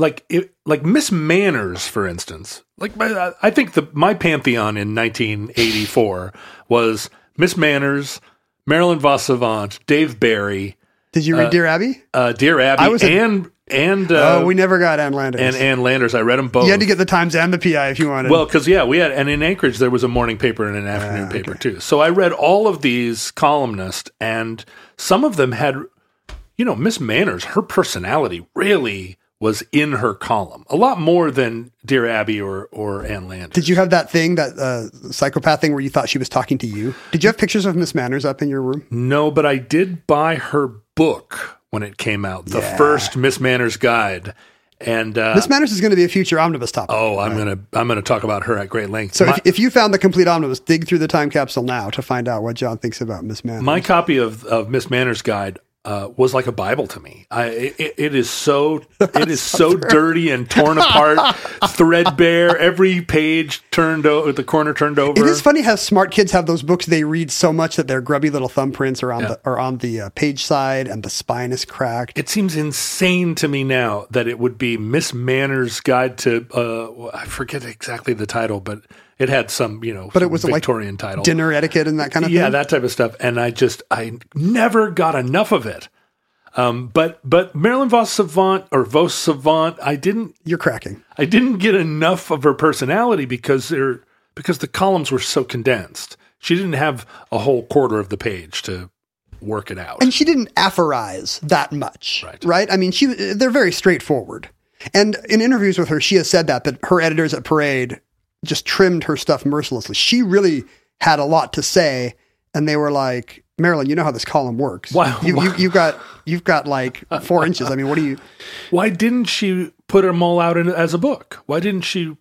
Speaker 4: like it, like Miss Manners, for instance. Like my, I think the my pantheon in nineteen eighty-four was Miss Manners, Marilyn Vos Savant, Dave Barry.
Speaker 7: Did you read
Speaker 4: uh,
Speaker 7: Dear Abby?
Speaker 4: Uh, Dear Abby,
Speaker 7: I was a-
Speaker 4: and and uh,
Speaker 7: oh, we never got Ann Landers.
Speaker 4: and Ann Landers. I read them both.
Speaker 7: You had to get the Times and the P I if you wanted.
Speaker 4: Well, because yeah, we had, and in Anchorage there was a morning paper and an afternoon
Speaker 7: Ah,
Speaker 4: paper
Speaker 7: okay.
Speaker 4: too. So I read all of these columnists, and some of them had, you know, Miss Manners. Her personality really was in her column a lot more than Dear Abby or or Ann Landers.
Speaker 7: Did you have that thing, that uh, psychopath thing where you thought she was talking to you? Did you have pictures of Miss Manners up in your room?
Speaker 4: No, but I did buy her book when it came out, the
Speaker 7: Yeah.
Speaker 4: first Miss Manners guide, and uh,
Speaker 7: Miss Manners is going to be a future omnibus topic.
Speaker 4: oh, I'm gonna I'm gonna talk about her at great length.
Speaker 7: So
Speaker 4: My-
Speaker 7: if, if you found the complete omnibus, dig through the time capsule now to find out what John thinks about Miss Manners.
Speaker 4: My copy of, of Miss Manners' guide uh, was like a Bible to me. I, it, it is so it is so dirty and torn apart, threadbare. Every page turned over, the corner turned over.
Speaker 7: It is funny how smart kids have those books they read so much that their grubby little thumbprints are on
Speaker 4: Yeah.
Speaker 7: the are on the uh, page side and the spine is cracked.
Speaker 4: It seems insane to me now that it would be Miss Manners' Guide to uh, I forget exactly the title, but it had some you know
Speaker 7: But it was like
Speaker 4: Victorian title.
Speaker 7: Dinner etiquette and that kind of
Speaker 4: yeah,
Speaker 7: thing.
Speaker 4: that type of stuff. And I just, I never got enough of it. Um, but, but Marilyn Vos Savant or Vos Savant, I didn't,
Speaker 7: You're cracking.
Speaker 4: I didn't get enough of her personality because they're, because the columns were so condensed. She didn't have a whole quarter of the page to work it out.
Speaker 7: And she didn't aphorize that much,
Speaker 4: Right.
Speaker 7: right? I mean, she they're very straightforward. And in interviews with her, she has said that, that her editors at Parade just trimmed her stuff mercilessly. She really had a lot to say, and they were like, Marilyn, you know how this column works.
Speaker 4: Wow.
Speaker 7: You, you, you've got you've got like four inches. I mean, what do you?
Speaker 4: Why didn't she put them all out in, as a book? Why didn't she?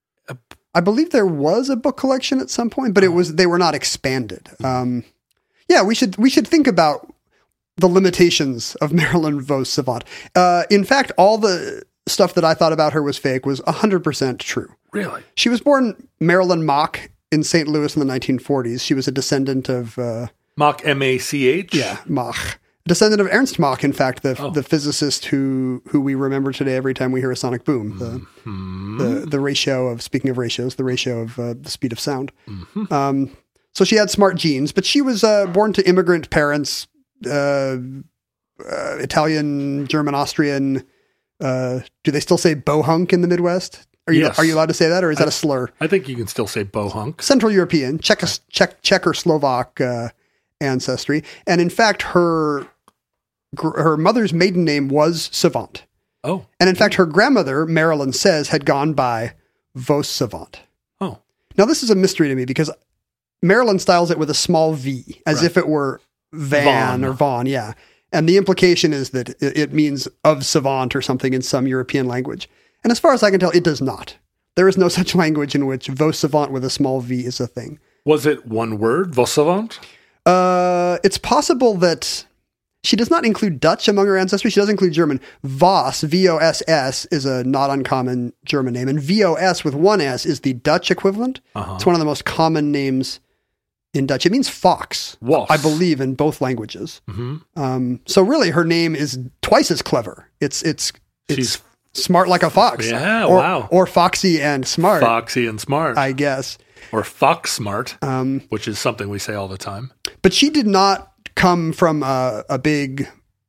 Speaker 7: I believe there was a book collection at some point, but it was they were not expanded. Um, yeah, we should we should think about the limitations of Marilyn Vos Savant. Uh, in fact, all the stuff that I thought about her was fake was one hundred percent true.
Speaker 4: Really?
Speaker 7: She was born Marilyn Mock in Saint Louis in the nineteen forties. She was a descendant of uh,
Speaker 4: Mach, M A C H?
Speaker 7: Mach, descendant of Ernst Mach. In fact, the
Speaker 4: Oh.
Speaker 7: the physicist who who we remember today every time we hear a sonic boom. The
Speaker 4: Mm-hmm.
Speaker 7: the, the ratio of speaking of ratios, the ratio of uh, the speed of sound.
Speaker 4: Mm-hmm.
Speaker 7: Um, so she had smart genes, but she was uh, born to immigrant parents, uh, uh, Italian, German, Austrian. Uh, do they still say bohunk in the Midwest? Are you
Speaker 4: Yes.
Speaker 7: are you allowed to say that, or is that a slur?
Speaker 4: I think you can still say bohunk.
Speaker 7: Central European, Czech, Czech, Czech or Slovak uh, ancestry, and in fact, her gr- her mother's maiden name was Savant,
Speaker 4: Oh,
Speaker 7: and in fact, her grandmother Marilyn says had gone by Vos Savant.
Speaker 4: oh.
Speaker 7: Now, this is a mystery to me because Marilyn styles it with a small V, as
Speaker 4: Right.
Speaker 7: if it were Van
Speaker 4: Vaughn.
Speaker 7: or Vaughn, yeah. And the implication is that it, it means of savant or something in some European language. And as far as I can tell, it does not. There is no such language in which Vos Savant with a small V is a thing.
Speaker 4: Was it one word, Vos Savant?
Speaker 7: Uh, it's possible that she does not include Dutch among her ancestry. She does include German. Voss, V O S S, is a not uncommon German name. And V O S with one S is the Dutch equivalent.
Speaker 4: Uh-huh.
Speaker 7: It's one of the most common names in Dutch. It means fox,
Speaker 4: Was.
Speaker 7: I believe, in both languages.
Speaker 4: Mm-hmm.
Speaker 7: Um, so really, her name is twice as clever. It's it's it's
Speaker 4: She's
Speaker 7: smart like a fox.
Speaker 4: Yeah,
Speaker 7: or,
Speaker 4: wow.
Speaker 7: Or foxy and smart,
Speaker 4: foxy and smart.
Speaker 7: I guess.
Speaker 4: or fox smart,
Speaker 7: Um,
Speaker 4: which is something we say all the time.
Speaker 7: But she did not come from a, a big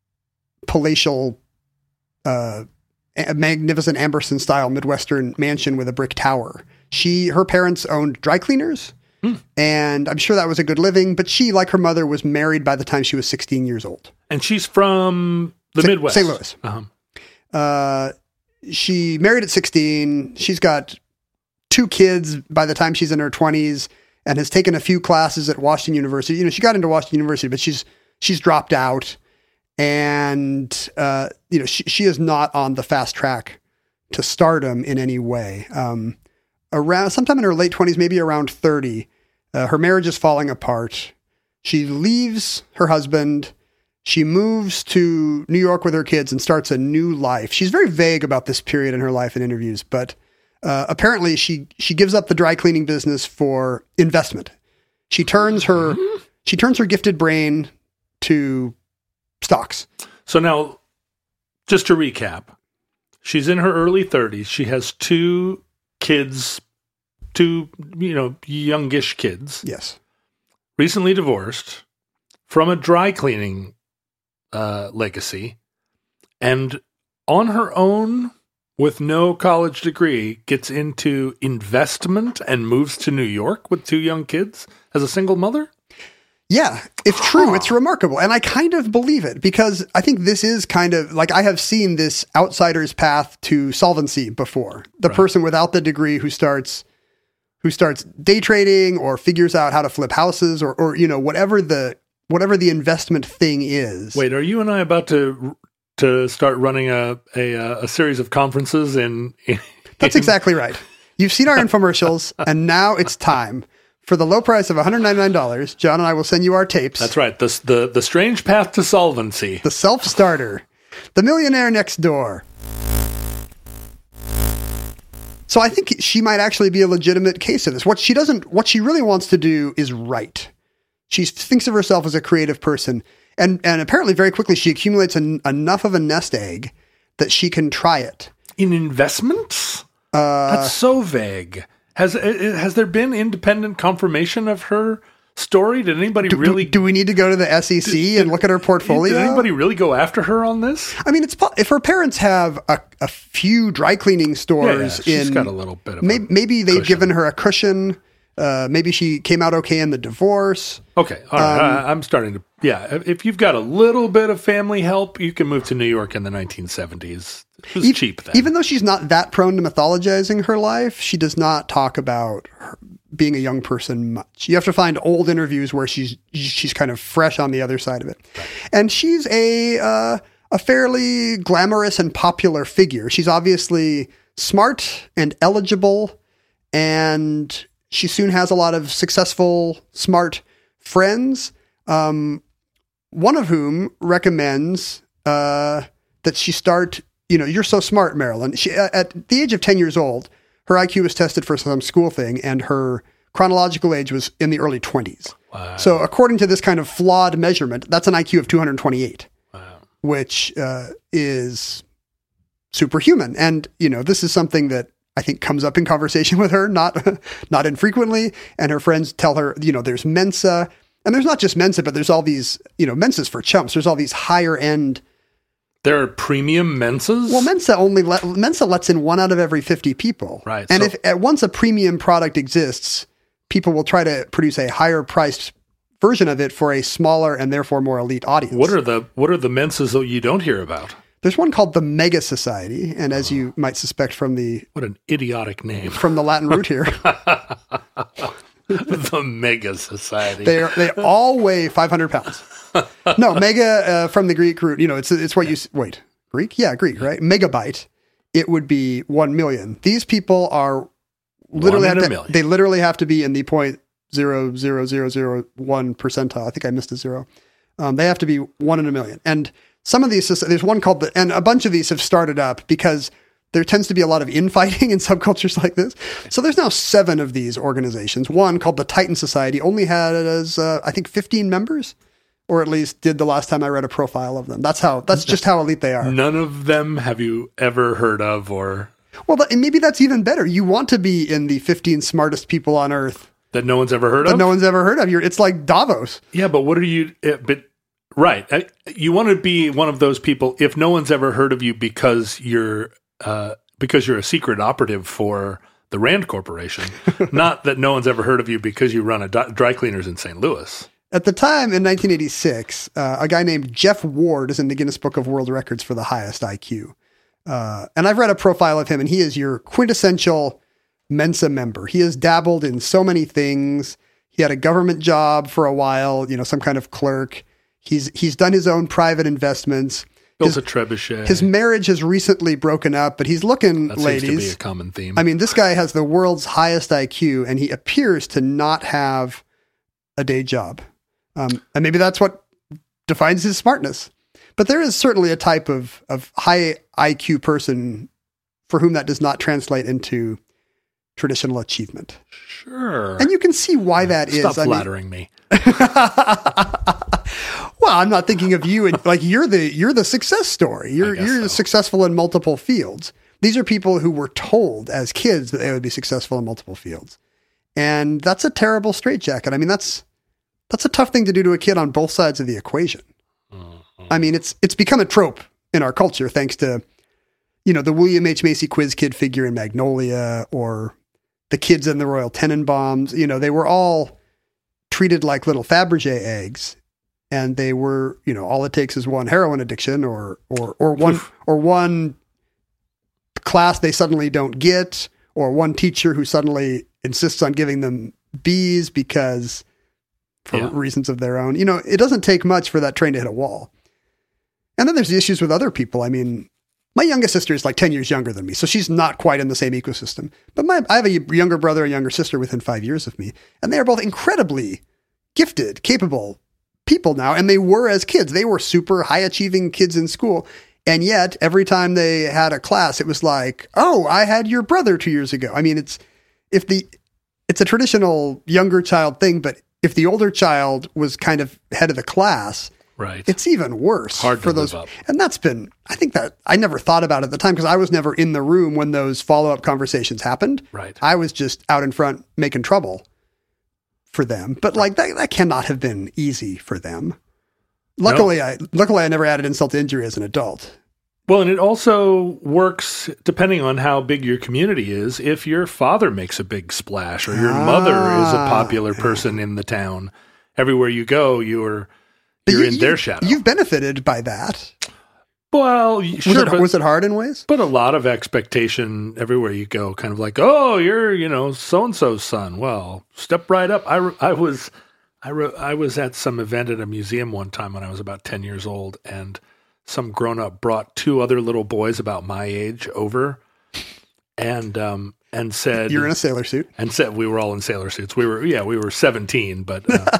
Speaker 7: palatial, uh, a magnificent Amberson style Midwestern mansion with a brick tower. She, her parents owned dry cleaners,
Speaker 4: Hmm.
Speaker 7: and I'm sure that was a good living. But she, like her mother, was married by the time she was sixteen years old.
Speaker 4: And she's from the
Speaker 7: Sa-
Speaker 4: Midwest.
Speaker 7: Saint Louis.
Speaker 4: Uh-huh.
Speaker 7: Uh, she married at sixteen. She's got two kids by the time she's in her twenties, and has taken a few classes at Washington University. You know, she got into Washington University, but she's she's dropped out, and uh, you know, she she is not on the fast track to stardom in any way. Um, around sometime in her late twenties, maybe around thirty, uh, her marriage is falling apart. She leaves her husband. She moves to New York with her kids and starts a new life. She's very vague about this period in her life in interviews, but uh, apparently she she gives up the dry cleaning business for investment. She turns her she turns her gifted brain to stocks.
Speaker 4: So now, just to recap, She's in her early thirties. She has two kids, two, you know, youngish kids.
Speaker 7: Yes.
Speaker 4: Recently divorced from a dry cleaning uh, legacy. And on her own, with no college degree, gets into investment and moves to New York with two young kids as a single mother?
Speaker 7: Yeah, if true, it's remarkable. And I kind of believe it because I think this is kind of like I have seen this outsider's path to solvency before. The
Speaker 4: Right.
Speaker 7: person without the degree who starts who starts day trading or figures out how to flip houses or or you know whatever the whatever the investment thing is.
Speaker 4: Wait, are you and I about to to start running a a, a series of conferences in, in
Speaker 7: That's exactly right. You've seen our infomercials and now it's time. For the low price of one hundred ninety-nine dollars, John and I will send you our tapes.
Speaker 4: That's right. The, the, the strange path to solvency.
Speaker 7: The self-starter. The millionaire next door. So I think she might actually be a legitimate case of this. What she doesn't, what she really wants to do is write. She thinks of herself as a creative person. And, and apparently very quickly she accumulates an, enough of a nest egg that she can try it.
Speaker 4: In investments? Uh, That's so vague. Has has there been independent confirmation of her story? Did anybody
Speaker 7: do,
Speaker 4: really...
Speaker 7: Do, do we need to go to the S E C did, and look at her portfolio?
Speaker 4: Did anybody really go after her on this?
Speaker 7: I mean, it's if her parents have a, a few dry cleaning stores
Speaker 4: yeah, yeah, she's
Speaker 7: in...
Speaker 4: got a little bit of
Speaker 7: Maybe, maybe they've
Speaker 4: cushion.
Speaker 7: given her a cushion. Uh, maybe she came out okay in the divorce.
Speaker 4: Okay, all right.
Speaker 7: Um,
Speaker 4: I, I'm starting to... Yeah, if you've got a little bit of family help, you can move to New York in the nineteen seventies. It was
Speaker 7: e-
Speaker 4: cheap then.
Speaker 7: Even though she's not that prone to mythologizing her life, she does not talk about her being a young person much. You have to find old interviews where she's she's kind of fresh on the other side of it. Right. And she's a uh, a fairly glamorous and popular figure. She's obviously smart and eligible, and she soon has a lot of successful, smart friends, um, one of whom recommends uh, that she start... You know, you're so smart, Marilyn. She, at the age of ten years old, her I Q was tested for some school thing, and her chronological age was in the early twenties.
Speaker 4: Wow.
Speaker 7: So according to this kind of flawed measurement, that's an I Q of two hundred twenty-eight,
Speaker 4: wow.
Speaker 7: which uh, is superhuman. And, you know, this is something that I think comes up in conversation with her, not not infrequently. And her friends tell her, you know, there's Mensa. And there's not just Mensa, but there's all these, you know, Mensa's for chumps. There's all these higher end...
Speaker 4: There are premium Mensas?
Speaker 7: Well, Mensa only let, Mensa lets in one out of every fifty people.
Speaker 4: Right.
Speaker 7: And
Speaker 4: so,
Speaker 7: if at once a premium product exists, people will try to produce a higher priced version of it for a smaller and therefore more elite audience.
Speaker 4: What are the what are the Mensas that you don't hear about?
Speaker 7: There's one called the Mega Society, and as you might suspect from the
Speaker 4: what an idiotic name
Speaker 7: from the Latin root here,
Speaker 4: the Mega Society.
Speaker 7: They are, they all weigh five hundred pounds. No, mega uh, from the Greek root. You know, it's it's what you wait Greek, yeah, Greek, right? Megabyte. It would be one million. These people are literally have to, they literally have to be in the point zero zero zero zero one percentile. I think I missed a zero. Um, they have to be one in a million. And some of these, there's one called the, and a bunch of these have started up because there tends to be a lot of infighting in subcultures like this. So there's now seven of these organizations. One called the Titan Society only has, uh, I think, fifteen members. Or at least did the last time I read a profile of them. That's how. That's just how elite they are.
Speaker 4: None of them have you ever heard of, or
Speaker 7: well, that, and maybe that's even better. You want to be in the fifteen smartest people on Earth
Speaker 4: that no one's ever heard
Speaker 7: that
Speaker 4: of.
Speaker 7: No one's ever heard of. You're, it's like Davos.
Speaker 4: Yeah, but what are you? Uh, but right, you want to be one of those people if no one's ever heard of you because you're uh, because you're a secret operative for the Rand Corporation. Not that no one's ever heard of you because you run a dry cleaners in Saint Louis.
Speaker 7: At the time, in nineteen eighty-six, uh, a guy named Jeff Ward is in the Guinness Book of World Records for the highest I Q. Uh, and I've read a profile of him, and he is your quintessential Mensa member. He has dabbled in so many things. He had a government job for a while, you know, some kind of clerk. He's he's done his own private investments.
Speaker 4: Built
Speaker 7: his,
Speaker 4: a trebuchet.
Speaker 7: His marriage has recently broken up, but he's looking,
Speaker 4: that
Speaker 7: ladies.
Speaker 4: That seems to be a common theme.
Speaker 7: I mean, this guy has the world's highest I Q, and he appears to not have a day job. Um, and maybe that's what defines his smartness. But there is certainly a type of, of high I Q person for whom that does not translate into traditional achievement.
Speaker 4: Sure.
Speaker 7: And you can see why that
Speaker 4: Stop
Speaker 7: is.
Speaker 4: Stop flattering I mean, me.
Speaker 7: Well, Well, I'm not thinking of you and like you're the you're the success story. You're you're
Speaker 4: so.
Speaker 7: successful in multiple fields. These are people who were told as kids that they would be successful in multiple fields. And that's a terrible straitjacket. I mean, that's that's a tough thing to do to a kid on both sides of the equation. Mm-hmm. I mean, it's it's become a trope in our culture thanks to, you know, the William H. Macy quiz kid figure in Magnolia or the kids in the Royal Tenenbaums. You know, they were all treated like little Fabergé eggs. And they were, you know, all it takes is one heroin addiction or or or one Oof. or one class they suddenly don't get, or one teacher who suddenly insists on giving them B's because for yeah. reasons of their own. You know, it doesn't take much for that train to hit a wall. And then there's the issues with other people. I mean, my youngest sister is like ten years younger than me, so she's not quite in the same ecosystem. But my I have a younger brother and younger sister within five years of me, and they are both incredibly gifted, capable people now, and they were as kids. They were super high achieving kids in school. And yet every time they had a class, it was like, oh, I had your brother two years ago. I mean, it's, if the, it's a traditional younger child thing, but if the older child was kind of head of the class,
Speaker 4: right,
Speaker 7: it's even worse
Speaker 4: Hard
Speaker 7: for
Speaker 4: to
Speaker 7: those.
Speaker 4: live up.
Speaker 7: And that's been, I think that I never thought about it at the time because I was never in the room when those follow-up conversations happened.
Speaker 4: Right.
Speaker 7: I was just out in front making trouble for them, but like that, that cannot have been easy for them. Luckily, no. I luckily I never added insult to injury as an adult.
Speaker 4: Well, and it also works depending on how big your community is. If your father makes a big splash or your ah, mother is a popular person in the town, everywhere you go, you're you're you, in their shadow.
Speaker 7: You've benefited by that.
Speaker 4: Well, sure,
Speaker 7: was it,
Speaker 4: but,
Speaker 7: was it hard in ways?
Speaker 4: But a lot of expectation everywhere you go, kind of like, oh, you're, you know, so-and-so's son. Well, step right up. I, I was, I, I was at some event at a museum one time when I was about ten years old, and some grown-up brought two other little boys about my age over and, um, and said,
Speaker 7: you're in a sailor suit,
Speaker 4: and said, we were all in sailor suits. We were, yeah, we were seventeen, but, uh,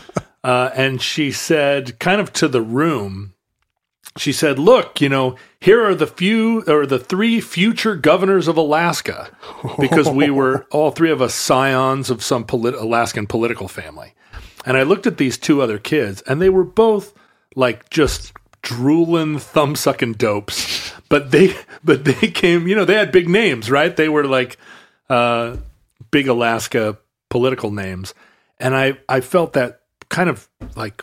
Speaker 4: uh, and she said kind of to the room, she said, look, you know, here are the few or the three future governors of Alaska, because we were all three of us scions of some polit- Alaskan political family. And I looked at these two other kids, and they were both like just drooling, thumb-sucking dopes. But they, but they came, you know, they had big names, right? They were like uh, big Alaska political names. And I, I felt that kind of like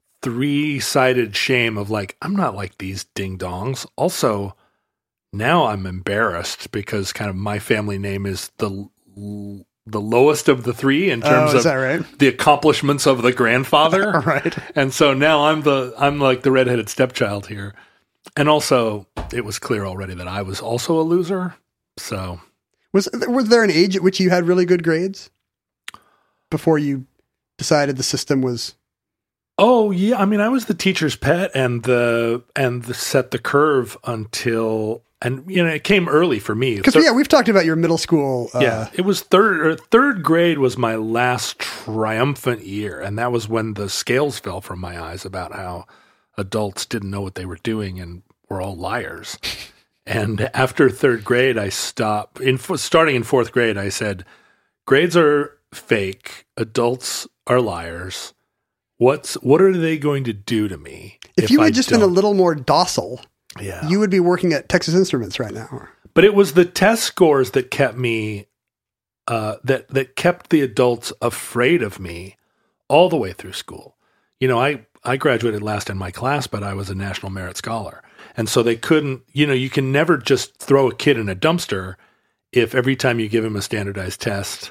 Speaker 4: three-sided shame of like, I'm not like these ding-dongs. Also, now I'm embarrassed because kind of my family name is the the lowest of the three in terms
Speaker 7: oh, is
Speaker 4: of
Speaker 7: that right?
Speaker 4: the accomplishments of the grandfather.
Speaker 7: Right.
Speaker 4: And so now I'm the I'm like the redheaded stepchild here. And also, it was clear already that I was also a loser. So
Speaker 7: was was there an age at which you had really good grades before you decided the system was?
Speaker 4: Oh yeah, I mean, I was the teacher's pet, and the and the set the curve until, and you know, it came early for me
Speaker 7: because yeah, we've talked about your middle school. Uh,
Speaker 4: yeah, it was third or third grade was my last triumphant year, and that was when the scales fell from my eyes about how adults didn't know what they were doing and were all liars. And after third grade, I stopped. In starting in fourth grade, I said, "Grades are fake. Adults are liars. What's what are they going to do to me
Speaker 7: if, if you had I just don't? been a little more docile?
Speaker 4: Yeah,
Speaker 7: you would be working at Texas Instruments right now."
Speaker 4: But it was the test scores that kept me, uh, that that kept the adults afraid of me all the way through school. You know, I I graduated last in my class, but I was a National Merit Scholar, and so they couldn't. You know, you can never just throw a kid in a dumpster if every time you give him a standardized test,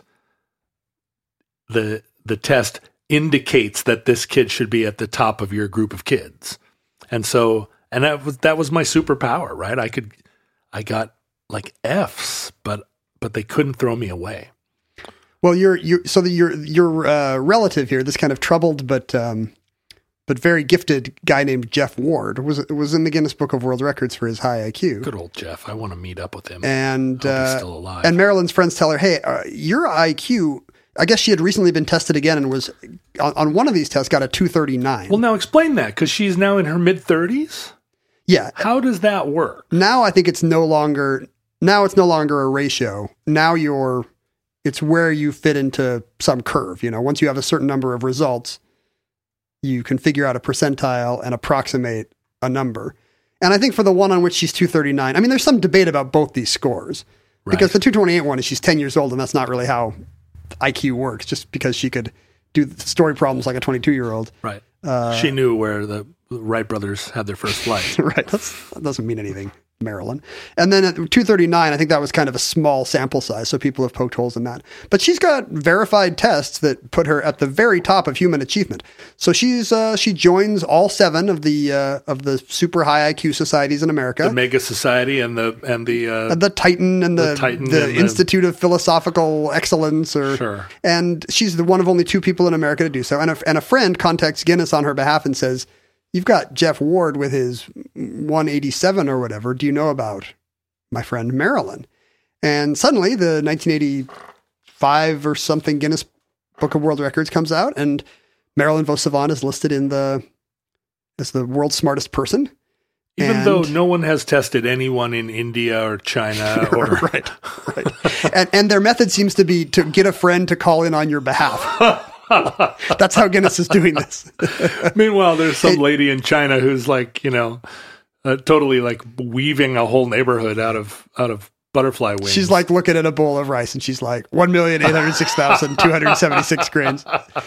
Speaker 4: the the test indicates that this kid should be at the top of your group of kids. And so, and that was, that was my superpower, right? I could, I got like F's, but, but they couldn't throw me away.
Speaker 7: Well, you're, you so the, your, your, uh, relative here, this kind of troubled, but, um, but very gifted guy named Jeff Ward was, was in the Guinness Book of World Records for his high I Q.
Speaker 4: Good old Jeff. I want to meet up with him.
Speaker 7: And,
Speaker 4: I hope he's
Speaker 7: uh,
Speaker 4: still alive.
Speaker 7: And Marilyn's friends tell her, hey, uh, your I Q, I guess she had recently been tested again and was on, on one of these tests got a two thirty-nine.
Speaker 4: Well, now explain that, because she's now in her mid thirties.
Speaker 7: Yeah.
Speaker 4: How does that work?
Speaker 7: Now I think it's no longer now it's no longer a ratio. Now you're it's where you fit into some curve. You know, once you have a certain number of results, you can figure out a percentile and approximate a number. And I think for the one on which she's two thirty-nine, I mean, there's some debate about both these scores. Right. Because the two twenty-eight one is she's ten years old, and that's not really how I Q works, just because she could do story problems like a twenty-two-year-old.
Speaker 4: Right. Uh, she knew where the Wright brothers had their first flight.
Speaker 7: Right. That's, that doesn't mean anything, Marilyn. And then at two thirty-nine, I think that was kind of a small sample size, so people have poked holes in that. But she's got verified tests that put her at the very top of human achievement. So she's uh, she joins all seven of the uh, of the super high I Q societies in America.
Speaker 4: The Mega Society and the and the uh,
Speaker 7: the Titan and the the, Titan the and Institute the... of Philosophical Excellence. Or
Speaker 4: sure.
Speaker 7: And she's the one of only two people in America to do so. And a, and a friend contacts Guinness on her behalf and says, "You've got Jeff Ward with his one eighty-seven or whatever. Do you know about my friend Marilyn?" And suddenly the nineteen eighty-five or something Guinness Book of World Records comes out, and Marilyn vos Savant is listed in the as the world's smartest person.
Speaker 4: Even and, though no one has tested anyone in India or China or
Speaker 7: right, right. and, and their method seems to be to get a friend to call in on your behalf. That's how Guinness is doing this.
Speaker 4: Meanwhile, there's some it, lady in China who's like, you know, uh, totally like weaving a whole neighborhood out of out of butterfly wings.
Speaker 7: She's like looking at a bowl of rice and she's like one million eight hundred six thousand two hundred seventy-six grains.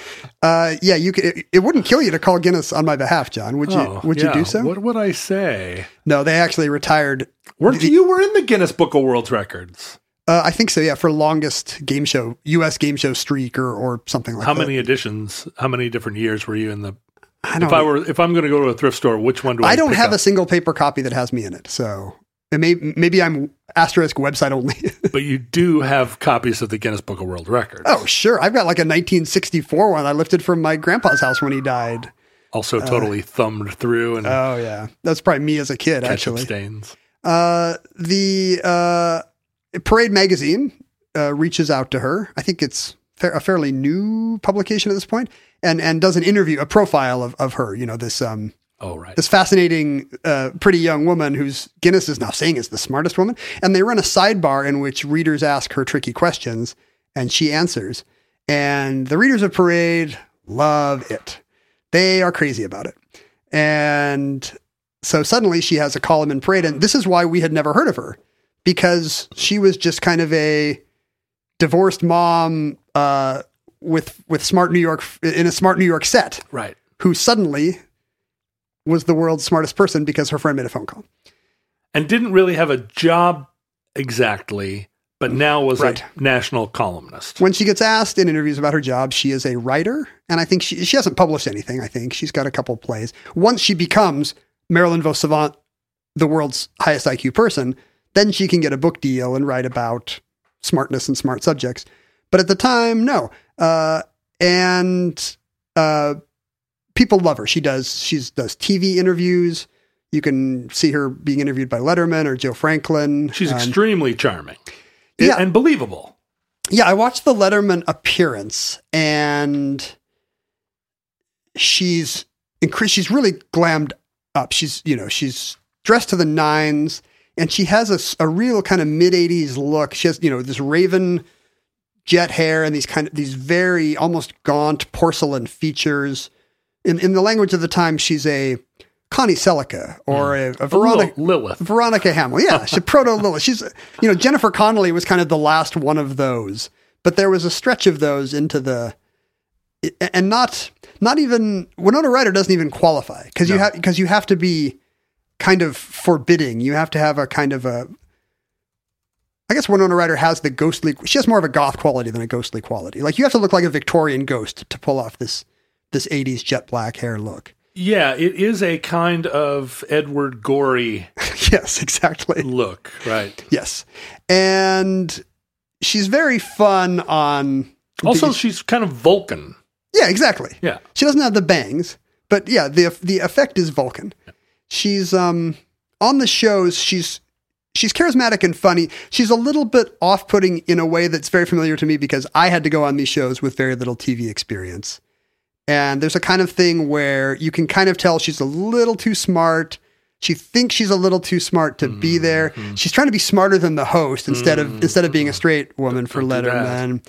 Speaker 7: Uh, yeah, you could. It, it wouldn't kill you to call Guinness on my behalf, John. Would you? Oh, would yeah. you do so?
Speaker 4: What would I say?
Speaker 7: No, they actually retired.
Speaker 4: Weren't the, you were in the Guinness Book of World Records?
Speaker 7: Uh, I think so, yeah, for longest game show, U S game show streak or, or something like
Speaker 4: how
Speaker 7: that.
Speaker 4: How many editions, how many different years were you in the, I don't if I were, if I'm going to go to a thrift store, which one do I
Speaker 7: I don't
Speaker 4: pick
Speaker 7: have
Speaker 4: up?
Speaker 7: a single paper copy that has me in it, so it may, maybe I'm asterisk website only.
Speaker 4: But you do have copies of the Guinness Book of World Records.
Speaker 7: Oh, sure. I've got like a nineteen sixty-four one I lifted from my grandpa's house when he died.
Speaker 4: Also totally uh, thumbed through. And
Speaker 7: oh, yeah. That's probably me as a kid, actually.
Speaker 4: Stains.
Speaker 7: Uh, the uh, Parade magazine Uh, reaches out to her. I think it's fa- a fairly new publication at this point, and and does an interview, a profile of, of her. You know, this um,
Speaker 4: oh right,
Speaker 7: this fascinating, uh, pretty young woman who's Guinness is now saying is the smartest woman. And they run a sidebar in which readers ask her tricky questions, and she answers. And the readers of Parade love it. They are crazy about it. And so suddenly she has a column in Parade, and this is why we had never heard of her, because she was just kind of a divorced mom uh, with with smart New York in a smart New York set,
Speaker 4: right?
Speaker 7: Who suddenly was the world's smartest person because her friend made a phone call,
Speaker 4: and didn't really have a job exactly, but now was right. a national columnist.
Speaker 7: When she gets asked in interviews about her job, she is a writer, and I think she she hasn't published anything. I think she's got a couple of plays. Once she becomes Marilyn vos Savant, the world's highest I Q person, then she can get a book deal and write about smartness and smart subjects. But at the time, no. Uh, and uh, people love her. She does she does T V interviews. You can see her being interviewed by Letterman or Joe Franklin.
Speaker 4: She's
Speaker 7: um,
Speaker 4: extremely charming.
Speaker 7: Yeah.
Speaker 4: And believable.
Speaker 7: Yeah, I watched the Letterman appearance, and she's incre- she's really glammed up. She's, you know, she's dressed to the nines. And she has a, a real kind of mid-eighties look. She has, you know, this raven jet hair and these kind of these very almost gaunt porcelain features. In in the language of the time, she's a Connie Selica or mm. a, a Veronica
Speaker 4: a Lilith.
Speaker 7: Veronica Hamill. Yeah, she's proto Lilith. She's, you know, Jennifer Connelly was kind of the last one of those, but there was a stretch of those into the and not not even Winona Ryder doesn't even qualify because no. you have because you have to be kind of forbidding. You have to have a kind of a, I guess Winona Ryder has the ghostly, she has more of a goth quality than a ghostly quality. Like you have to look like a Victorian ghost to pull off this, this eighties jet black hair look.
Speaker 4: Yeah, it is a kind of Edward Gorey.
Speaker 7: Yes, exactly.
Speaker 4: Look, right.
Speaker 7: Yes. And she's very fun on.
Speaker 4: Also,
Speaker 7: the,
Speaker 4: she's kind of Vulcan.
Speaker 7: Yeah, exactly.
Speaker 4: Yeah.
Speaker 7: She doesn't have the bangs, but yeah, the, the effect is Vulcan. Yeah. She's um, on the shows. She's she's charismatic and funny. She's a little bit off-putting in a way that's very familiar to me because I had to go on these shows with very little T V experience. And there's a kind of thing where you can kind of tell she's a little too smart. She thinks she's a little too smart to mm-hmm. be there. She's trying to be smarter than the host instead mm-hmm. of instead of being a straight woman for Letterman.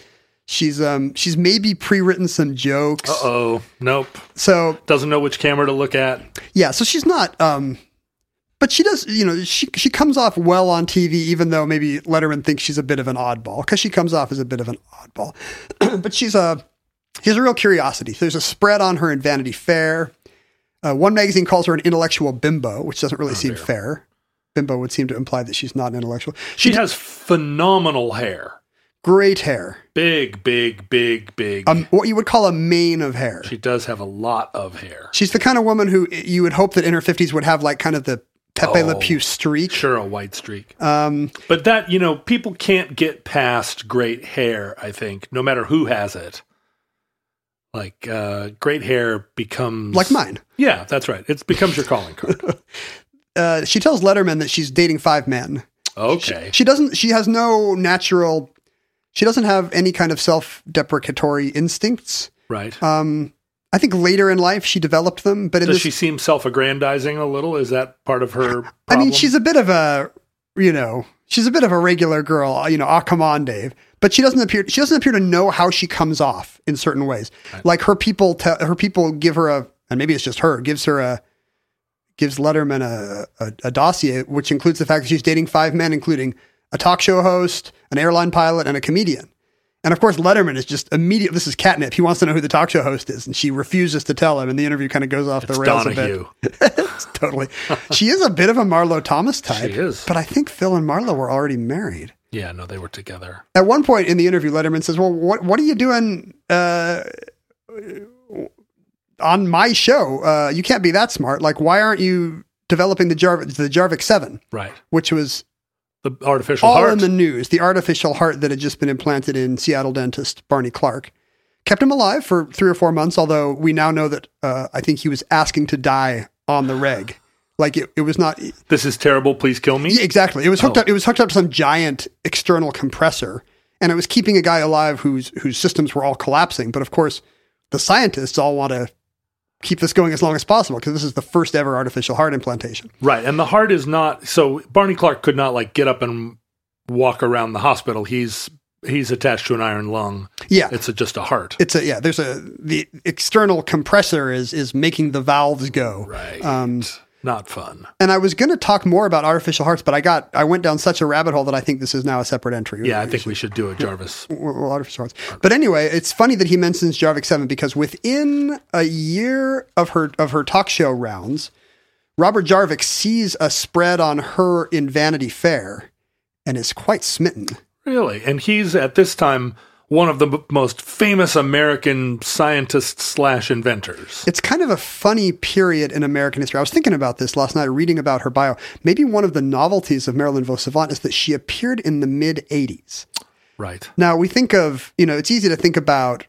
Speaker 7: She's um she's maybe pre-written some jokes.
Speaker 4: Uh-oh. Nope.
Speaker 7: So
Speaker 4: Doesn't know which camera to look at.
Speaker 7: yeah, so she's not um but she does, you know, she she comes off well on T V, even though maybe Letterman thinks she's a bit of an oddball, because she comes off as a bit of an oddball. But she's a she's a real curiosity. There's a spread on her in Vanity Fair. Uh, one magazine calls her an intellectual bimbo, which doesn't really oh, seem dear. fair. Bimbo would seem to imply that she's not an intellectual.
Speaker 4: She, she has phenomenal hair.
Speaker 7: Great hair.
Speaker 4: Big, big, big, big.
Speaker 7: Um, what you would call a mane of hair.
Speaker 4: She does have a lot of hair.
Speaker 7: She's the kind of woman who you would hope that in her fifties would have like kind of the Pepe
Speaker 4: oh,
Speaker 7: Le Pew streak.
Speaker 4: Sure, a white streak.
Speaker 7: Um,
Speaker 4: but that, you know, people can't get past great hair, I think, no matter who has it. Like, uh, great hair becomes...
Speaker 7: Like mine.
Speaker 4: Yeah, that's right. It becomes your calling card.
Speaker 7: uh, she tells Letterman that she's dating five men.
Speaker 4: Okay.
Speaker 7: She, she doesn't, she has no natural, she doesn't have any kind of self-deprecatory instincts.
Speaker 4: Right.
Speaker 7: Um, I think later in life she developed them, but in
Speaker 4: does
Speaker 7: this,
Speaker 4: she seem self-aggrandizing a little? Is that part of her problem?
Speaker 7: I mean, she's a bit of a, you know, she's a bit of a regular girl, you know, ah, come on, Dave. But she doesn't appear, she doesn't appear to know how she comes off in certain ways. Right. Like her people, te- her people give her a, and maybe it's just her, gives her a, gives Letterman a, a, a dossier, which includes the fact that she's dating five men, including a talk show host, an airline pilot, and a comedian. And of course, Letterman is just immediate. This is catnip. He wants to know who the talk show host is, and she refuses to tell him. And the interview kind of goes off
Speaker 4: it's
Speaker 7: the rails
Speaker 4: Donahue.
Speaker 7: a bit. Totally. She is a bit of a Marlo Thomas type.
Speaker 4: She is.
Speaker 7: But I think Phil and Marlo were already married.
Speaker 4: Yeah, no, they were together.
Speaker 7: At one point in the interview, Letterman says, "Well, what what are you doing uh, on my show? Uh, you can't be that smart. Like, why aren't you developing the Jarv- the Jarvik seven?"
Speaker 4: Right.
Speaker 7: Which was
Speaker 4: the artificial
Speaker 7: all
Speaker 4: heart.
Speaker 7: in the news. The artificial heart that had just been implanted in Seattle dentist Barney Clark. Kept him alive for three or four months, although we now know that uh, I think he was asking to die on the reg. Like it, it was not.
Speaker 4: This is terrible. Please kill me.
Speaker 7: Yeah, exactly. It was hooked
Speaker 4: oh.
Speaker 7: up. It was hooked up to some giant external compressor, and it was keeping a guy alive whose whose systems were all collapsing. But of course, the scientists all want to keep this going as long as possible because this is the first ever artificial heart implantation.
Speaker 4: Right, and the heart is not. So Barney Clark could not like get up and walk around the hospital. He's he's attached to an iron lung.
Speaker 7: Yeah,
Speaker 4: it's a, just a heart.
Speaker 7: It's a yeah. There's a the external compressor is is making the valves go.
Speaker 4: Right.
Speaker 7: Um,
Speaker 4: Not fun.
Speaker 7: And I was going to talk more about artificial hearts, but I got I went down such a rabbit hole that I think this is now a separate entry.
Speaker 4: Yeah, I think we should do a Jarvis.
Speaker 7: Well, artificial hearts. But anyway, it's funny that he mentions Jarvik seven because within a year of her of her talk show rounds, Robert Jarvik sees a spread on her in Vanity Fair and is quite smitten.
Speaker 4: Really? And he's at this time one of the b- most famous American scientists slash inventors.
Speaker 7: It's kind of a funny period in American history. I was thinking about this last night, reading about her bio. Maybe one of the novelties of Marilyn Vos Savant is that she appeared in the mid eighties.
Speaker 4: Right.
Speaker 7: Now we think of, you know, it's easy to think about,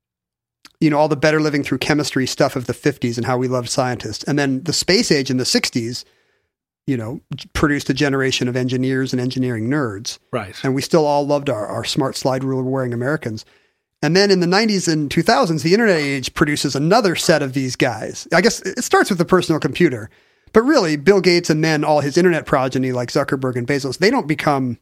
Speaker 7: you know, all the better living through chemistry stuff of the fifties and how we loved scientists. And then the space age in the sixties, you know, produced a generation of engineers and engineering nerds.
Speaker 4: Right.
Speaker 7: And we still all loved our, our smart slide rule wearing Americans. And then in the nineties and two thousands, the internet age produces another set of these guys. I guess it starts with the personal computer, but really Bill Gates and then all his internet progeny like Zuckerberg and Bezos, they don't become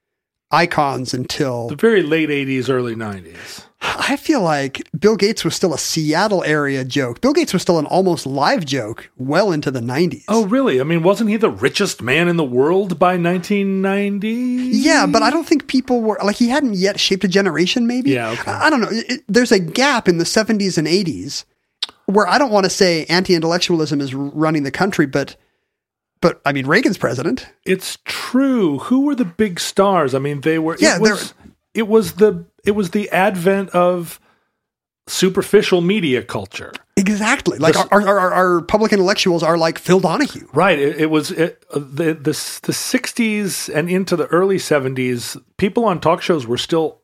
Speaker 7: icons until
Speaker 4: the very late eighties, early nineties.
Speaker 7: I feel like Bill Gates was still a Seattle area joke. Bill Gates was still an almost live joke well into the nineties.
Speaker 4: Oh, really? I mean, wasn't he the richest man in the world by nineteen ninety?
Speaker 7: Yeah, but I don't think people were, like, he hadn't yet shaped a generation, maybe?
Speaker 4: Yeah, okay.
Speaker 7: I, I don't know. It, it, there's a gap in the seventies and eighties where I don't want to say anti-intellectualism is running the country, but But I mean, Reagan's president.
Speaker 4: It's true. Who were the big stars? I mean, they were.
Speaker 7: Yeah,
Speaker 4: it was, it was the it was the advent of superficial media culture.
Speaker 7: Exactly. Like
Speaker 4: The-
Speaker 7: our, our, our, our public intellectuals are like Phil Donahue.
Speaker 4: Right. It, it was it, uh, the the the sixties and into the early seventies. People on talk shows were still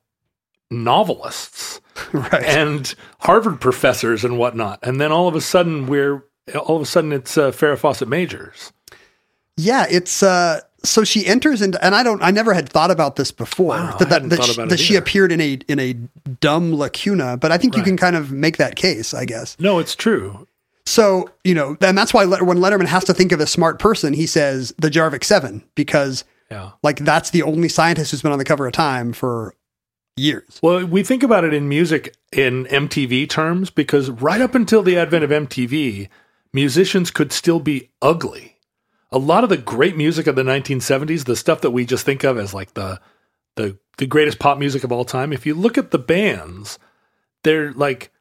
Speaker 4: novelists,
Speaker 7: Right.
Speaker 4: and Harvard professors and whatnot. And then all of a sudden, we're all of a sudden it's uh, Farrah Fawcett Majors.
Speaker 7: Yeah, it's uh so she enters into, and I don't I never had thought about this before.
Speaker 4: Wow,
Speaker 7: that
Speaker 4: I
Speaker 7: that,
Speaker 4: hadn't
Speaker 7: that,
Speaker 4: thought
Speaker 7: she,
Speaker 4: about it
Speaker 7: that she
Speaker 4: either.
Speaker 7: appeared in a in a dumb lacuna, but I think you
Speaker 4: Right.
Speaker 7: can kind of make that case, I guess.
Speaker 4: No, it's true.
Speaker 7: So, you know, and that's why Let- when Letterman has to think of a smart person, he says the Jarvik seven, because
Speaker 4: Yeah.
Speaker 7: like that's the only scientist who's been on the cover of Time for years.
Speaker 4: Well, we think about it in music in M T V terms, because right up until the advent of M T V, musicians could still be ugly. A lot of the great music of the nineteen seventies, the stuff that we just think of as like the the the greatest pop music of all time, if you look at the bands, they're like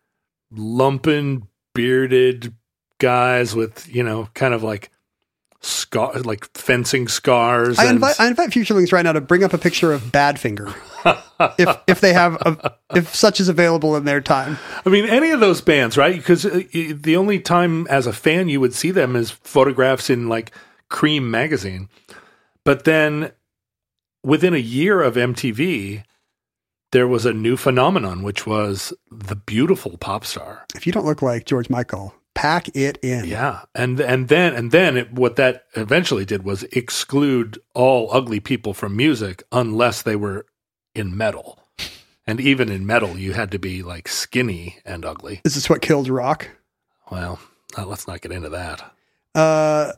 Speaker 4: lumpen, bearded guys with, you know, kind of like scar, like fencing scars.
Speaker 7: I
Speaker 4: and
Speaker 7: invite I invite Futurelings right now to bring up a picture of Badfinger, if if they have a, if such is available in their time.
Speaker 4: I mean, any of those bands, right? Because the only time as a fan you would see them is photographs in like Cream magazine. But then within a year of M T V, there was a new phenomenon, which was the beautiful pop star.
Speaker 7: If you don't look like George Michael, pack it in.
Speaker 4: Yeah. And and then and then it, what that eventually did was exclude all ugly people from music unless they were in metal. And even in metal, you had to be like skinny and ugly.
Speaker 7: Is this what killed rock?
Speaker 4: Well, uh, let's not get into that.
Speaker 7: Uh,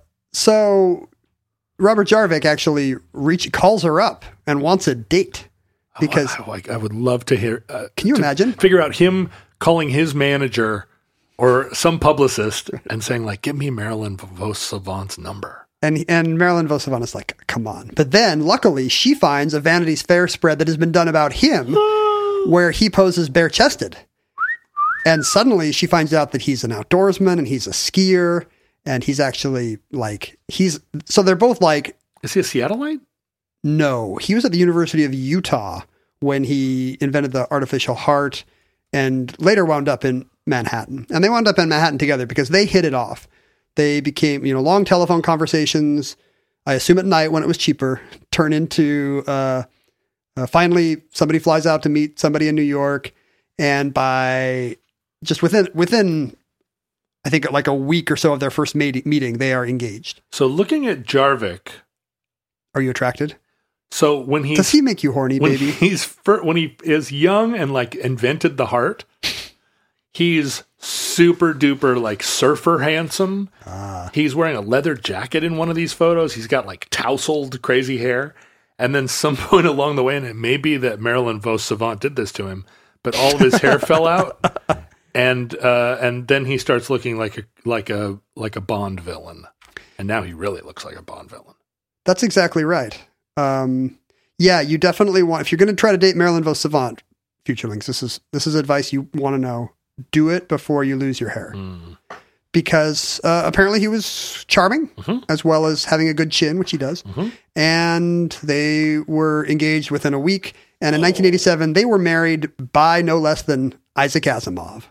Speaker 7: so Robert Jarvik actually reach calls her up and wants a date because
Speaker 4: oh, I, I, I would love to hear. Uh,
Speaker 7: can you
Speaker 4: to
Speaker 7: imagine?
Speaker 4: Figure out him calling his manager or some publicist and saying like, "Give me Marilyn Vos Savant's number."
Speaker 7: And and Marilyn Vos Savant is like, "Come on!" But then, luckily, she finds a Vanity's Fair spread that has been done about him, where he poses bare-chested, and suddenly she finds out that he's an outdoorsman and he's a skier, and he's actually like he's so they're both like.
Speaker 4: Is he a Seattleite?
Speaker 7: No, he was at the University of Utah when he invented the artificial heart, and later wound up in Manhattan. And they wound up in Manhattan together because they hit it off. They became, you know, long telephone conversations, I assume at night when it was cheaper, turn into, uh, uh, finally somebody flies out to meet somebody in New York. And by just within, within, I think like a week or so of their first meet- meeting, they are engaged.
Speaker 4: So looking at Jarvik.
Speaker 7: Are you attracted?
Speaker 4: So when he
Speaker 7: does he make you horny,
Speaker 4: when
Speaker 7: baby?
Speaker 4: He's fir- when he is young and like invented the heart, he's super duper like surfer handsome. Ah. He's wearing a leather jacket in one of these photos. He's got like tousled crazy hair. And then some point along the way, and it may be that Marilyn Vos Savant did this to him, but all of his hair fell out, and uh, and then he starts looking like a like a like a Bond villain, and now he really looks like a Bond villain.
Speaker 7: That's exactly right. Um, yeah, you definitely want, if you're going to try to date Marilyn Vos Savant, Futurelings, this is, this is advice you want to know. Do it before you lose your hair. Mm. Because uh, apparently he was charming, mm-hmm. as well as having a good chin, which he does. Mm-hmm. And they were engaged within a week. And in oh. nineteen eighty-seven, they were married by no less than Isaac Asimov.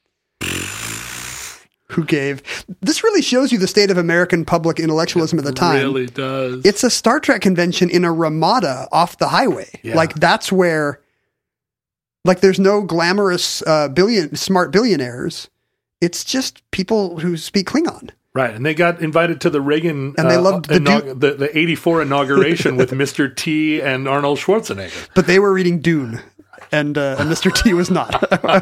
Speaker 7: Who gave... This really shows you the state of American public intellectualism
Speaker 4: it
Speaker 7: at the time.
Speaker 4: It really does.
Speaker 7: It's a Star Trek convention in a Ramada off the highway. Yeah. Like, that's where... Like, there's no glamorous uh, billion smart billionaires. It's just people who speak Klingon.
Speaker 4: Right, and they got invited to the Reagan...
Speaker 7: And they uh, loved the,
Speaker 4: inaug-
Speaker 7: Dune-
Speaker 4: the, the eighty-four inauguration with Mister T and Arnold Schwarzenegger.
Speaker 7: But they were reading Dune, and, uh, and Mister T was not.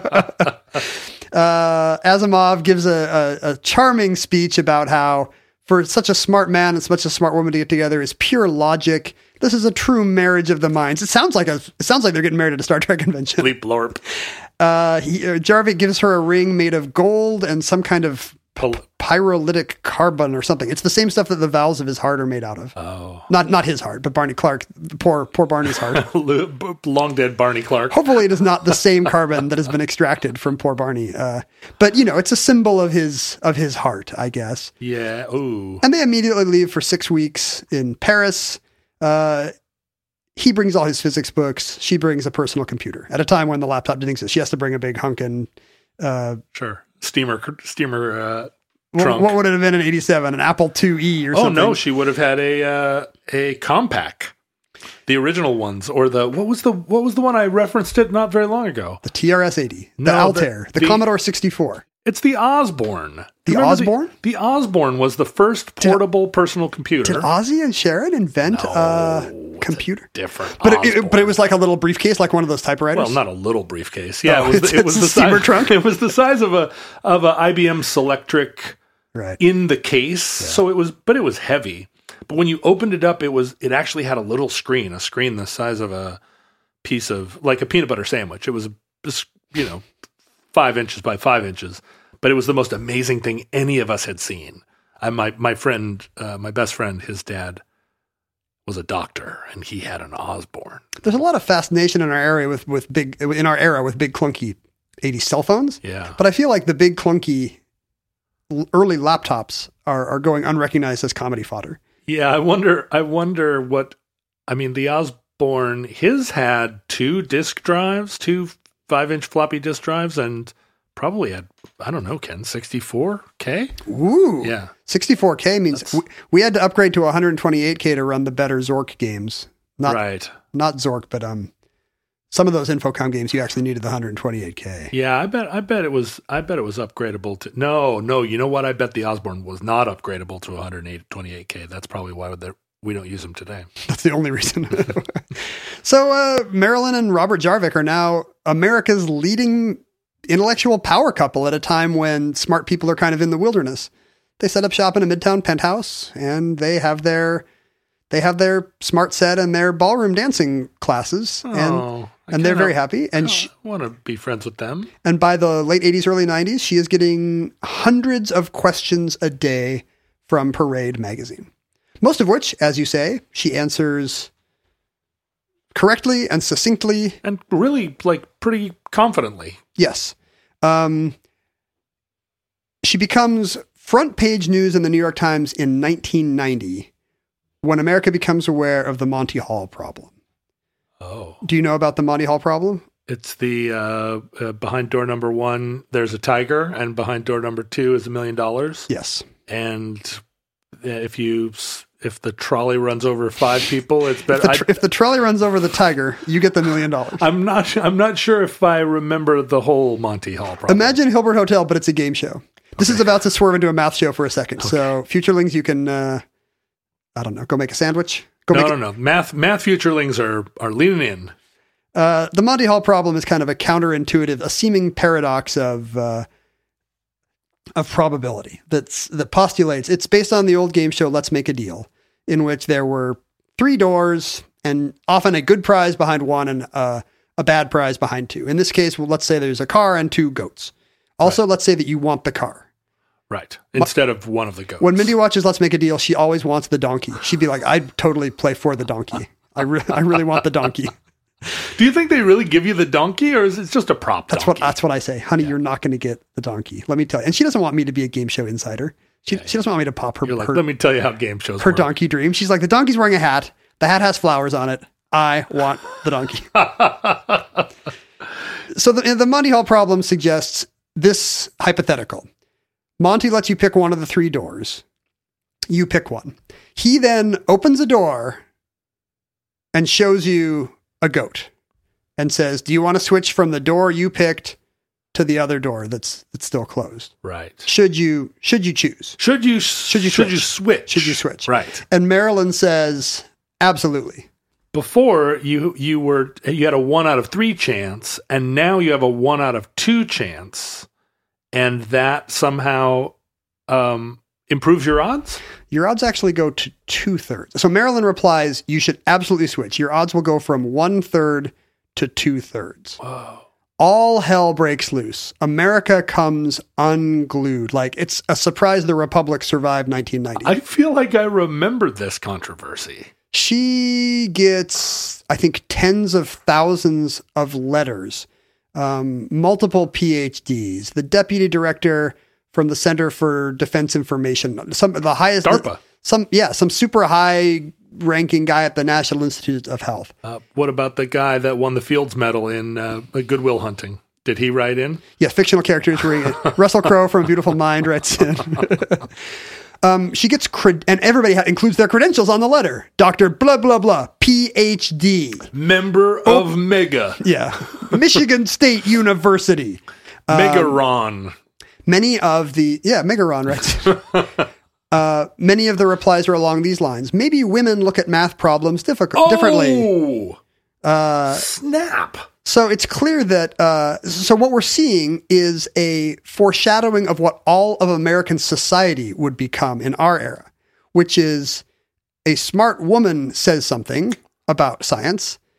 Speaker 7: Uh, Asimov gives a, a, a charming speech about how for such a smart man and such a smart woman to get together is pure logic. This is a true marriage of the minds. It sounds like a, it sounds like they're getting married at a Star Trek convention.
Speaker 4: Bleep blorp.
Speaker 7: Uh, he, uh, Jarvik gives her a ring made of gold and some kind of p- pyrolytic carbon or something. It's the same stuff that the valves of his heart are made out of.
Speaker 4: Oh,
Speaker 7: not not his heart, but Barney Clark, poor poor Barney's heart.
Speaker 4: Long dead Barney Clark.
Speaker 7: Hopefully, it is not the same carbon that has been extracted from poor Barney. Uh, but you know, it's a symbol of his of his heart, I guess.
Speaker 4: Yeah. Ooh.
Speaker 7: And they immediately leave for six weeks in Paris. Uh, he brings all his physics books. She brings a personal computer. At a time when the laptop didn't exist, she has to bring a big hunkin'. Uh,
Speaker 4: sure. Steamer. Steamer. Uh,
Speaker 7: what,
Speaker 4: trunk.
Speaker 7: What would it have been in eighty-seven? An Apple two E or
Speaker 4: oh,
Speaker 7: something?
Speaker 4: Oh no, she would have had a uh, a Compaq. The original ones, or the what was the what was the one I referenced it not very long ago?
Speaker 7: The T R S eighty, the
Speaker 4: no,
Speaker 7: Altair, the, the, the Commodore sixty-four.
Speaker 4: It's the Osborne.
Speaker 7: The Osborne?
Speaker 4: The, the Osborne was the first portable
Speaker 7: did,
Speaker 4: personal computer.
Speaker 7: Did Ozzy and Sharon invent
Speaker 4: no,
Speaker 7: a computer?
Speaker 4: A different,
Speaker 7: but it, it, but it was like a little briefcase, like one of those typewriters.
Speaker 4: Well, not a little briefcase. Yeah,
Speaker 7: oh,
Speaker 4: it was.
Speaker 7: It's,
Speaker 4: it was
Speaker 7: it's
Speaker 4: the
Speaker 7: steamer
Speaker 4: size,
Speaker 7: trunk.
Speaker 4: It was the size of a of a I B M Selectric.
Speaker 7: Right.
Speaker 4: In the case, yeah. So it was, but it was heavy. But when you opened it up, it was it actually had a little screen, a screen the size of a piece of, like a peanut butter sandwich. It was, you know, five inches by five inches, but it was the most amazing thing any of us had seen. I, my, my friend, uh, my best friend, his dad was a doctor, and he had an Osborne.
Speaker 7: There's a lot of fascination in our area with, with big, in our era with big clunky eighties cell phones.
Speaker 4: Yeah.
Speaker 7: But I feel like the big clunky early laptops are, are going unrecognized as comedy fodder.
Speaker 4: Yeah. I wonder, I wonder what, I mean, the Osborne, his had two disk drives, two five inch floppy disk drives, and probably had, I don't know, Ken, sixty-four K?
Speaker 7: Ooh.
Speaker 4: Yeah.
Speaker 7: sixty-four K means we, we had to upgrade to one twenty-eight K to run the better Zork games. Not,
Speaker 4: right.
Speaker 7: Not Zork, but um, some of those Infocom games, you actually needed the one twenty-eight K.
Speaker 4: Yeah, I bet I bet it was I bet it was upgradable to No, no, you know what? I bet the Osborne was not upgradable to one twenty-eight K. That's probably why we don't use them today.
Speaker 7: That's the only reason. So uh, Marilyn and Robert Jarvik are now America's leading intellectual power couple at a time when smart people are kind of in the wilderness. They set up shop in a Midtown penthouse, and they have their they have their smart set and their ballroom dancing classes,
Speaker 4: Oh,
Speaker 7: and
Speaker 4: I
Speaker 7: and they're
Speaker 4: kinda-
Speaker 7: very happy. And
Speaker 4: I
Speaker 7: she,
Speaker 4: want to be friends with them.
Speaker 7: and by the late eighties, early nineties, she is getting hundreds of questions a day from Parade magazine. Most of which, as you say, she answers correctly and succinctly.
Speaker 4: And really, like, pretty confidently.
Speaker 7: Yes. Um, she becomes front page news in the New York Times in nineteen ninety when America becomes aware of the Monty Hall problem.
Speaker 4: Oh.
Speaker 7: Do you know about the Monty Hall problem?
Speaker 4: It's the uh, uh, behind door number one, there's a tiger, and behind door number two is a million dollars.
Speaker 7: Yes.
Speaker 4: And if you if the trolley runs over five people, it's
Speaker 7: If
Speaker 4: better.
Speaker 7: the, tr- if the trolley runs over the tiger, you get the million dollars.
Speaker 4: I'm not. su- I'm not sure if I remember the whole Monty Hall problem.
Speaker 7: Imagine Hilbert Hotel, but it's a game show. This is about to swerve into a math show for a second. So, futurelings, you can, uh, I don't know, go make a sandwich. Go
Speaker 4: No,
Speaker 7: make
Speaker 4: no,
Speaker 7: a-
Speaker 4: no. Math, math futurelings are are leaning in.
Speaker 7: Uh, the Monty Hall problem is kind of a counterintuitive, a seeming paradox of uh, of probability that's that postulates. It's based on the old game show Let's Make a Deal, in which there were three doors and often a good prize behind one and uh, a bad prize behind two. In this case, well, let's say there's a car and two goats. Also,
Speaker 4: Right.
Speaker 7: let's say that you want the car.
Speaker 4: Right. Instead of one of the goats.
Speaker 7: When Mindy watches Let's Make a Deal, she always wants the donkey. She'd be like, I'd totally play for the donkey. I, re- I really want the donkey.
Speaker 4: Do you think they really give you the donkey, or is it just a prop
Speaker 7: That's
Speaker 4: donkey?
Speaker 7: what that's what I say. Honey, you're not going to get the donkey. Let me tell you. And she doesn't want me to be a game show insider. She, she doesn't want me to pop her,
Speaker 4: You're like,
Speaker 7: her,
Speaker 4: let me tell you how game shows
Speaker 7: her
Speaker 4: work.
Speaker 7: donkey dream. She's like, the donkey's wearing a hat. The hat has flowers on it. I want the donkey. So the, the Monty Hall problem suggests this hypothetical. Monty lets you pick one of the three doors. You pick one. He then opens a door and shows you a goat and says, do you want to switch from the door you picked to the other door that's that's still closed?
Speaker 4: Right.
Speaker 7: Should you should you choose?
Speaker 4: Should you should
Speaker 7: you
Speaker 4: should
Speaker 7: switch?
Speaker 4: you switch?
Speaker 7: Should you switch?
Speaker 4: Right.
Speaker 7: And Marilyn says, absolutely.
Speaker 4: Before you you were you had a one out of three chance, and now you have a one out of two chance, and that somehow um, improves your odds.
Speaker 7: Your odds actually go to two thirds. So Marilyn replies, you should absolutely switch. Your odds will go from one third to two thirds.
Speaker 4: Whoa.
Speaker 7: All hell breaks loose. America comes unglued. Like it's a surprise the Republic survived nineteen ninety.
Speaker 4: I feel like I remember this controversy.
Speaker 7: She gets, I think, tens of thousands of letters, um, multiple P H Ds, the deputy director from the Center for Defense Information, some the highest
Speaker 4: DARPA.
Speaker 7: some yeah, some super high ranking guy at the National Institute of Health.
Speaker 4: Uh, what about the guy that won the Fields Medal in uh, Goodwill Hunting? Did he write in?
Speaker 7: Yeah, fictional characters. Reading it. Russell Crowe from Beautiful Mind writes in. um, she gets cred- and everybody ha- includes their credentials on the letter. Doctor blah blah blah, P H D.
Speaker 4: Member
Speaker 7: Oh.
Speaker 4: of Mega.
Speaker 7: Yeah, Michigan State University.
Speaker 4: Megaron.
Speaker 7: Many of the yeah, Megaron writes. uh, many of the replies are along these lines. Maybe women look at math problems difficult differently.
Speaker 4: Oh, uh, snap.
Speaker 7: So it's clear that, uh, so what we're seeing is a foreshadowing of what all of American society would become in our era, which is a smart woman says something about science,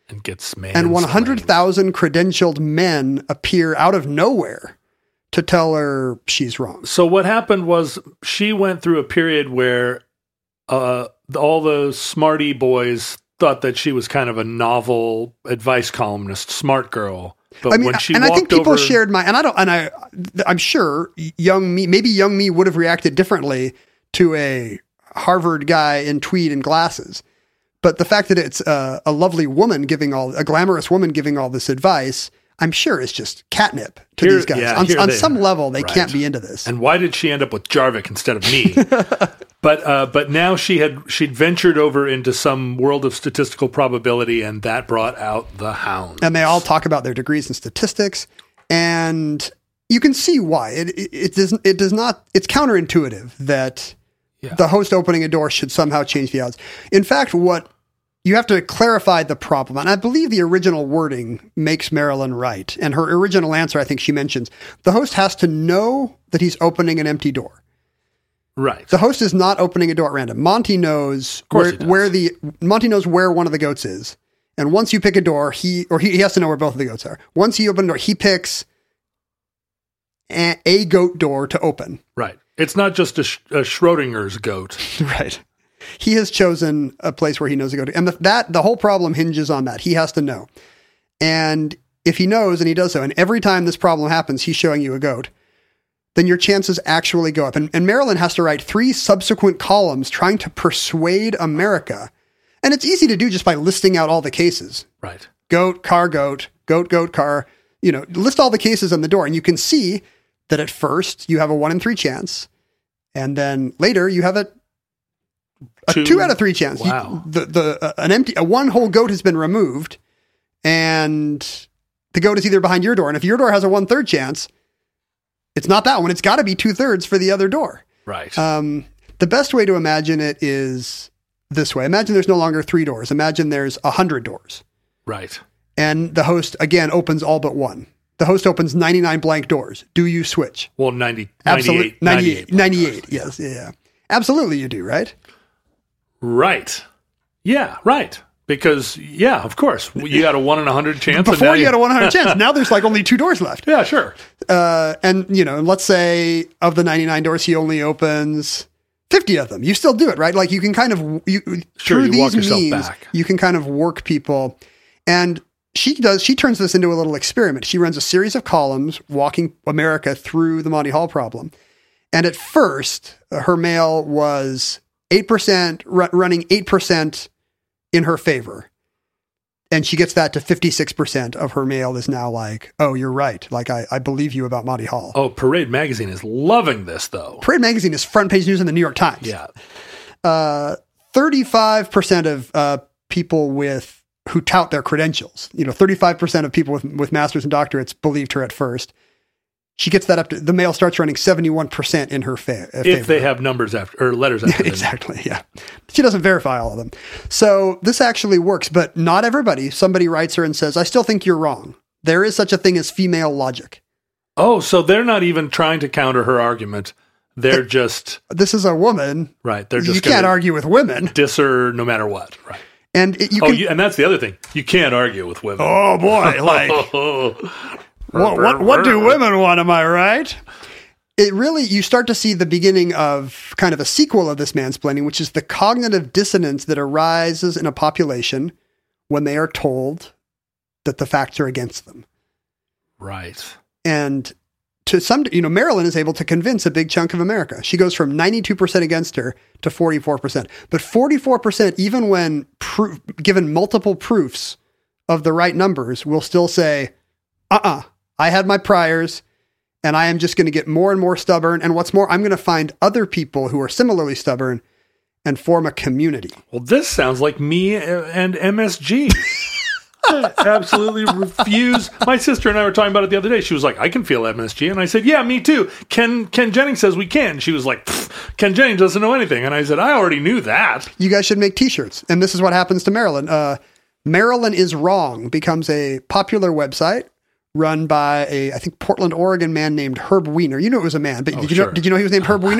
Speaker 4: And gets man.
Speaker 7: And one hundred thousand credentialed men appear out of nowhere to tell her she's wrong.
Speaker 4: So what happened was she went through a period where uh, all the smarty boys thought that she was kind of a novel advice columnist, smart girl. But
Speaker 7: I mean,
Speaker 4: when she
Speaker 7: and
Speaker 4: walked
Speaker 7: I think people
Speaker 4: over,
Speaker 7: shared my, and I don't, and I, I'm sure young me, maybe young me would have reacted differently to a Harvard guy in tweed and glasses. But the fact that it's a, a lovely woman giving all, a glamorous woman giving all this advice, I'm sure is just catnip to
Speaker 4: Here-
Speaker 7: these guys.
Speaker 4: yeah,
Speaker 7: on
Speaker 4: here
Speaker 7: on
Speaker 4: they-
Speaker 7: some level, they
Speaker 4: right.
Speaker 7: can't be into this.
Speaker 4: And why did she end up with Jarvik instead of me? but uh, but now she had she'd ventured over into some world of statistical probability, and that brought out the hound.
Speaker 7: And they all talk about their degrees in statistics, and you can see why it it, it does it does not. It's counterintuitive that
Speaker 4: Yeah.
Speaker 7: the host opening a door should somehow change the odds. In fact, what you have to clarify the problem, and I believe the original wording makes Marilyn right. And her original answer, I think she mentions, the host has to know that he's opening an empty door.
Speaker 4: Right.
Speaker 7: The host is not opening a door at random. Monty knows
Speaker 4: course
Speaker 7: where,
Speaker 4: he does.
Speaker 7: where the Monty knows where one of the goats is, and once you pick a door, he or he, he has to know where both of the goats are. Once he opens a door, he picks a, a goat door to open.
Speaker 4: Right. It's not just a, Sch- a Schrodinger's goat.
Speaker 7: Right. He has chosen a place where he knows to go to, and the, that the whole problem hinges on that. He has to know, and if he knows and he does so, and every time this problem happens, he's showing you a goat, then your chances actually go up. And, and Marilyn has to write three subsequent columns trying to persuade America. And it's easy to do just by listing out all the cases.
Speaker 4: Right.
Speaker 7: Goat, car, goat, goat, goat, car. You know, list all the cases on the door. And you can see that at first you have a one in three chance. And then later you have a, a two,
Speaker 4: Two.
Speaker 7: out of three chance. You-
Speaker 4: Wow.
Speaker 7: the, the, uh, an empty, a one whole goat has been removed, and the goat is either behind your door. And if your door has a one third chance, it's not that one. It's got to be two thirds for the other door.
Speaker 4: Right.
Speaker 7: Um, the best way to imagine it is this way. Imagine there's no longer three doors. Imagine there's a hundred doors.
Speaker 4: right.
Speaker 7: And the host, again, opens all but one. The host opens ninety-nine blank doors. Do you switch?
Speaker 4: Well, ninety,
Speaker 7: Absolutely.
Speaker 4: ninety-eight.
Speaker 7: ninety-eight. ninety-eight. Yes. Yeah, yeah. Absolutely you do, right?
Speaker 4: Right. Yeah, right. Because, yeah, of course. You got a one in a hundred chance. and now
Speaker 7: Before you had a one hundred chance. Now there's like only two doors left.
Speaker 4: Yeah, sure.
Speaker 7: Uh, and, you know, let's say of the ninety-nine doors, he only opens fifty of them. You still do it, right? Like you can kind of, you,
Speaker 4: Sure,
Speaker 7: through
Speaker 4: you
Speaker 7: these
Speaker 4: walk yourself
Speaker 7: means,
Speaker 4: back.
Speaker 7: you can kind of work people. And she does, she turns this into a little experiment. She runs a series of columns walking America through the Monty Hall problem. And at first, uh, her mail was eight percent, r- running eight percent in her favor. And she gets that to fifty-six percent of her mail is now like, oh, you're right. Like, I, I believe you about Monty Hall.
Speaker 4: Oh, Parade Magazine is loving this, though.
Speaker 7: Parade Magazine is front page news in the New York Times.
Speaker 4: Yeah.
Speaker 7: Uh, thirty-five percent of uh, people with who tout their credentials, you know, thirty-five percent of people with, with masters and doctorates believed her at first. She gets that up to, the mail starts running seventy-one percent in her fa- favor.
Speaker 4: If they have numbers after, or letters after them.
Speaker 7: Exactly, yeah. She doesn't verify all of them. So this actually works, but not everybody. Somebody writes her and says, I still think you're wrong. There is such a thing as female logic.
Speaker 4: Oh, so they're not even trying to counter her argument. They're just,
Speaker 7: This is a woman.
Speaker 4: right. They're just
Speaker 7: You can't
Speaker 4: gonna
Speaker 7: argue with women.
Speaker 4: diss her no matter what. Right.
Speaker 7: And it, you
Speaker 4: Oh,
Speaker 7: can,
Speaker 4: you, and that's the other thing. You can't argue with women.
Speaker 7: oh boy, like, what, what, what do women want? Am I right? It really, you start to see the beginning of kind of a sequel of this mansplaining, which is the cognitive dissonance that arises in a population when they are told that the facts are against them.
Speaker 4: Right.
Speaker 7: And to some, you know, Marilyn is able to convince a big chunk of America. She goes from ninety-two percent against her to forty-four percent. But forty-four percent, even when pro- given multiple proofs of the right numbers, will still say, uh-uh, I had my priors, and I am just going to get more and more stubborn. And what's more, I'm going to find other people who are similarly stubborn and form a community.
Speaker 4: Well, this sounds like me and M S G. I absolutely refuse. My sister and I were talking about it the other day. She was like, I can feel M S G. And I said, yeah, me too. Ken Ken Jennings says we can. She was like, Ken Jennings doesn't know anything. And I said, I already knew that.
Speaker 7: You guys should make t-shirts. And this is what happens to Marilyn. Uh, Marilyn is Wrong becomes a popular website run by a, I think, Portland, Oregon man named Herb Weiner. You knew it was a man, but
Speaker 4: Oh,
Speaker 7: did you
Speaker 4: sure.
Speaker 7: know, did you know he was named Herb Weiner?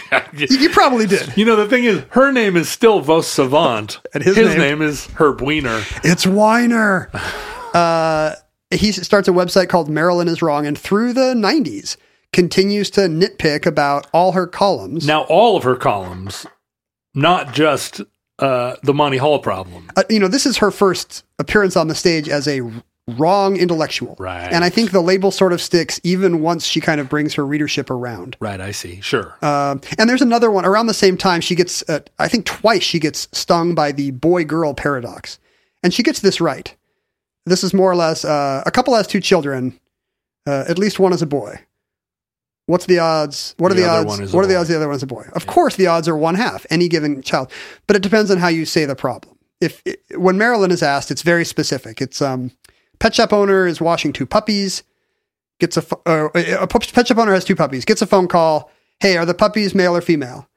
Speaker 7: You, you probably did.
Speaker 4: You know, the thing is, her name is still Vos Savant.
Speaker 7: And his
Speaker 4: his
Speaker 7: name-
Speaker 4: name, is Herb Weiner.
Speaker 7: It's Weiner. uh, he starts a website called Marilyn is Wrong, and through the nineties continues to nitpick about all her columns.
Speaker 4: Now, all of her columns, not just uh, the Monty Hall problem.
Speaker 7: Uh, you know, this is her first appearance on the stage as a wrong intellectual.
Speaker 4: Right.
Speaker 7: And I think the label sort of sticks even once she kind of brings her readership around.
Speaker 4: Right, I see. Sure.
Speaker 7: Um, and there's another one around the same time. She gets, uh, I think twice she gets stung by the boy-girl paradox. And she gets this right. This is more or less, uh, a couple has two children. Uh, at least one is a boy. What's the odds? What
Speaker 4: The
Speaker 7: are the
Speaker 4: other
Speaker 7: odds?
Speaker 4: one is a
Speaker 7: What are the
Speaker 4: boy.
Speaker 7: odds the other one's a boy? Of course, the odds are one half, any given child. But it depends on how you say the problem. If it, when Marilyn is asked, it's very specific. It's um, pet shop owner is washing two puppies. Gets a pho- uh, a pet shop owner has two puppies. Gets a phone call. Hey, are the puppies male or female?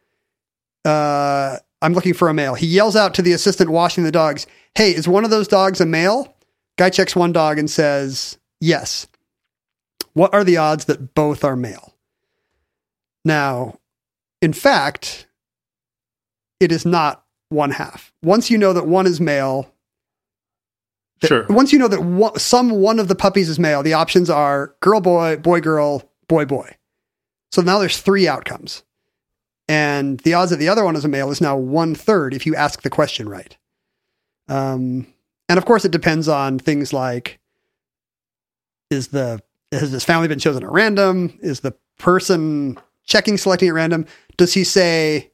Speaker 7: Uh, I'm looking for a male. He yells out to the assistant washing the dogs. Hey, is one of those dogs a male? Guy checks one dog and says yes. What are the odds that both are male? Now, in fact, it is not one half. Once you know that one is male, that,
Speaker 4: Sure.
Speaker 7: once you know that one, some one of the puppies is male, the options are girl, boy, boy, girl, boy, boy. So now there's three outcomes. And the odds that the other one is a male is now one third if you ask the question right. Um, and of course, it depends on things like, is the has this family been chosen at random? Is the person checking selecting at random? Does he say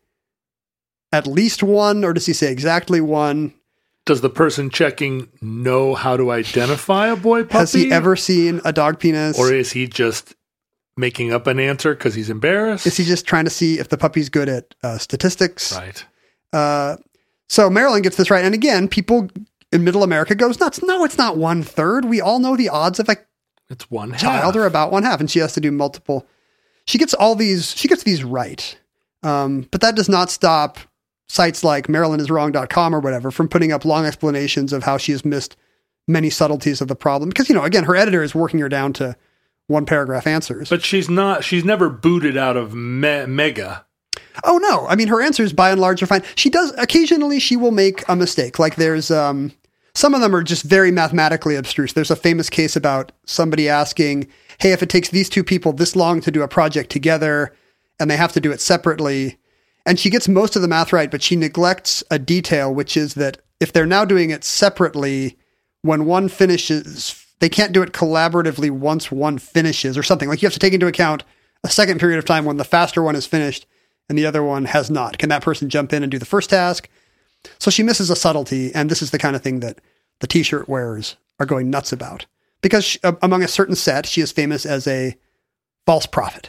Speaker 7: at least one, or does he say exactly one?
Speaker 4: Does the person checking know how to identify a boy puppy?
Speaker 7: Has he ever seen a dog penis?
Speaker 4: Or is he just making up an answer because he's embarrassed?
Speaker 7: Is he just trying to see if the puppy's good at uh, statistics?
Speaker 4: Right.
Speaker 7: Uh, so Marilyn gets this right. And again, people in middle America goes nuts. No, it's not one third. We all know the odds of a
Speaker 4: It's one half.
Speaker 7: child are about one half, and she has to do multiple. She gets all these, she gets these right. Um, but that does not stop sites like Marilyn is wrong dot com or whatever from putting up long explanations of how she has missed many subtleties of the problem. Because, you know, again, her editor is working her down to one paragraph answers.
Speaker 4: But she's not, she's never booted out of me- Mega.
Speaker 7: Oh, no. I mean, her answers by and large are fine. She does, occasionally she will make a mistake. Like there's, um, some of them are just very mathematically abstruse. There's a famous case about somebody asking, hey, if it takes these two people this long to do a project together and they have to do it separately, and she gets most of the math right, but she neglects a detail, which is that if they're now doing it separately, when one finishes, they can't do it collaboratively once one finishes or something. Like you have to take into account a second period of time when the faster one is finished and the other one has not. Can that person jump in and do the first task? So she misses a subtlety, and this is the kind of thing that the t-shirt wearers are going nuts about. Because she, uh, among a certain set, she is famous as a false prophet.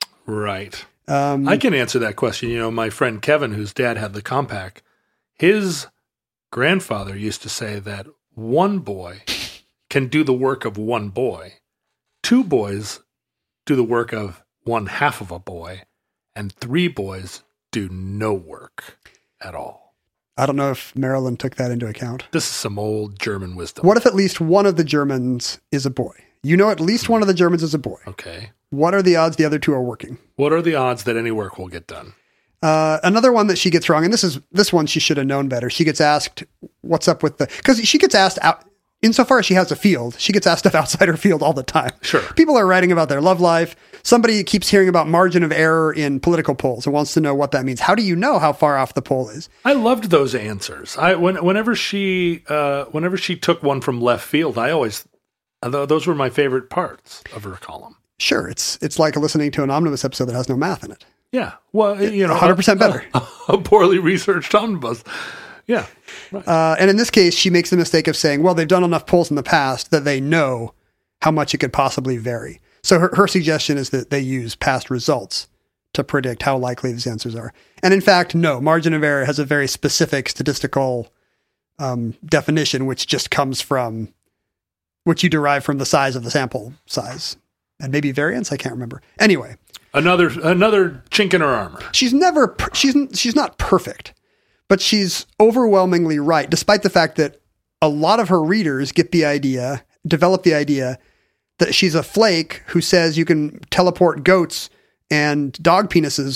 Speaker 4: Right.
Speaker 7: Um,
Speaker 4: I can answer that question. You know, my friend Kevin, whose dad had the Compaq, his grandfather used to say that one boy can do the work of one boy. Two boys do the work of one half of a boy, and three boys do no work at all.
Speaker 7: I don't know if Marilyn took that into account.
Speaker 4: This is some old German wisdom.
Speaker 7: What if at least one of the Germans is a boy? You know at least one of the Germans is a boy.
Speaker 4: Okay.
Speaker 7: What are the odds the other two are working?
Speaker 4: What are the odds that any work will get done?
Speaker 7: Uh, another one that she gets wrong, and this is this one she should have known better. She gets asked, "What's up with the?" Because she gets asked out. Insofar as she has a field, she gets asked stuff outside her field all the time.
Speaker 4: Sure.
Speaker 7: People are writing about their love life. Somebody keeps hearing about margin of error in political polls and wants to know what that means. How do you know how far off the poll is?
Speaker 4: I loved those answers. I when, whenever she uh, whenever she took one from left field, I always uh, those were my favorite parts of her column.
Speaker 7: Sure, it's it's like listening to an omnibus episode that has no math in it.
Speaker 4: Yeah, well, you know,
Speaker 7: one hundred percent better.
Speaker 4: A, a poorly researched omnibus. Yeah, right.
Speaker 7: Uh, and in this case, she makes the mistake of saying, well, they've done enough polls in the past that they know how much it could possibly vary. So her, her suggestion is that they use past results to predict how likely these answers are. And in fact, no, margin of error has a very specific statistical um, definition, which just comes from, which you derive from the size of the sample size. And maybe variance, I can't remember. Anyway.
Speaker 4: Another another chink in her armor.
Speaker 7: She's never, per- she's she's not perfect, but she's overwhelmingly right, despite the fact that a lot of her readers get the idea, develop the idea that she's a flake who says you can teleport goats and dog penises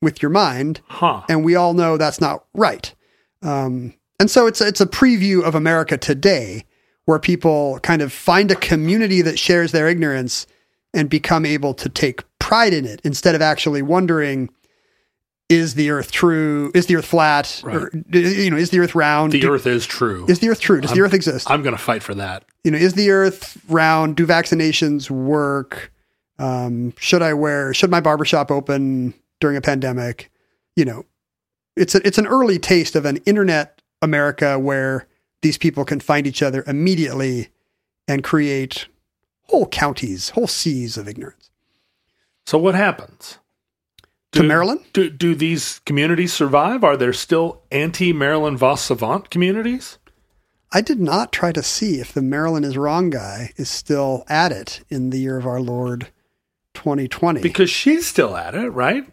Speaker 7: with your mind.
Speaker 4: Huh.
Speaker 7: And we all know that's not right. Um, and so it's, it's a preview of America today, where people kind of find a community that shares their ignorance and become able to take pride in it instead of actually wondering, is the earth true? Is the earth flat?
Speaker 4: Right.
Speaker 7: Or, you know, is the earth round?
Speaker 4: The
Speaker 7: Do,
Speaker 4: earth is true.
Speaker 7: Is the earth true? Does
Speaker 4: I'm,
Speaker 7: the earth exist?
Speaker 4: I'm going to fight for that.
Speaker 7: You know, is the earth round? Do vaccinations work? Um, should I wear, should my barbershop open during a pandemic? You know, it's a, it's an early taste of an internet America where these people can find each other immediately and create whole counties, whole seas of ignorance.
Speaker 4: So what happens?
Speaker 7: To
Speaker 4: Do,
Speaker 7: Marilyn?
Speaker 4: Do, do these communities survive? Are there still anti-Marilyn Voss Savant communities?
Speaker 7: I did not try to see if the Marilyn is wrong guy is still at it in the year of our Lord twenty twenty.
Speaker 4: Because she's still at it, right?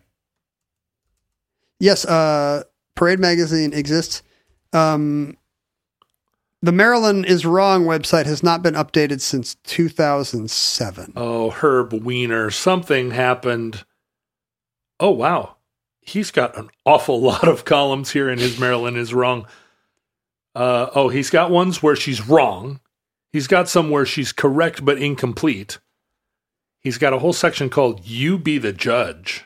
Speaker 7: Yes, uh, Parade Magazine exists. Um, the Marilyn is Wrong website has not been updated since two thousand seven.
Speaker 4: Oh, Herb Weiner. Something happened. Oh, wow. He's got an awful lot of columns here in his Marilyn is Wrong. Uh, oh, he's got ones where she's wrong. He's got some where she's correct but incomplete. He's got a whole section called You Be the Judge.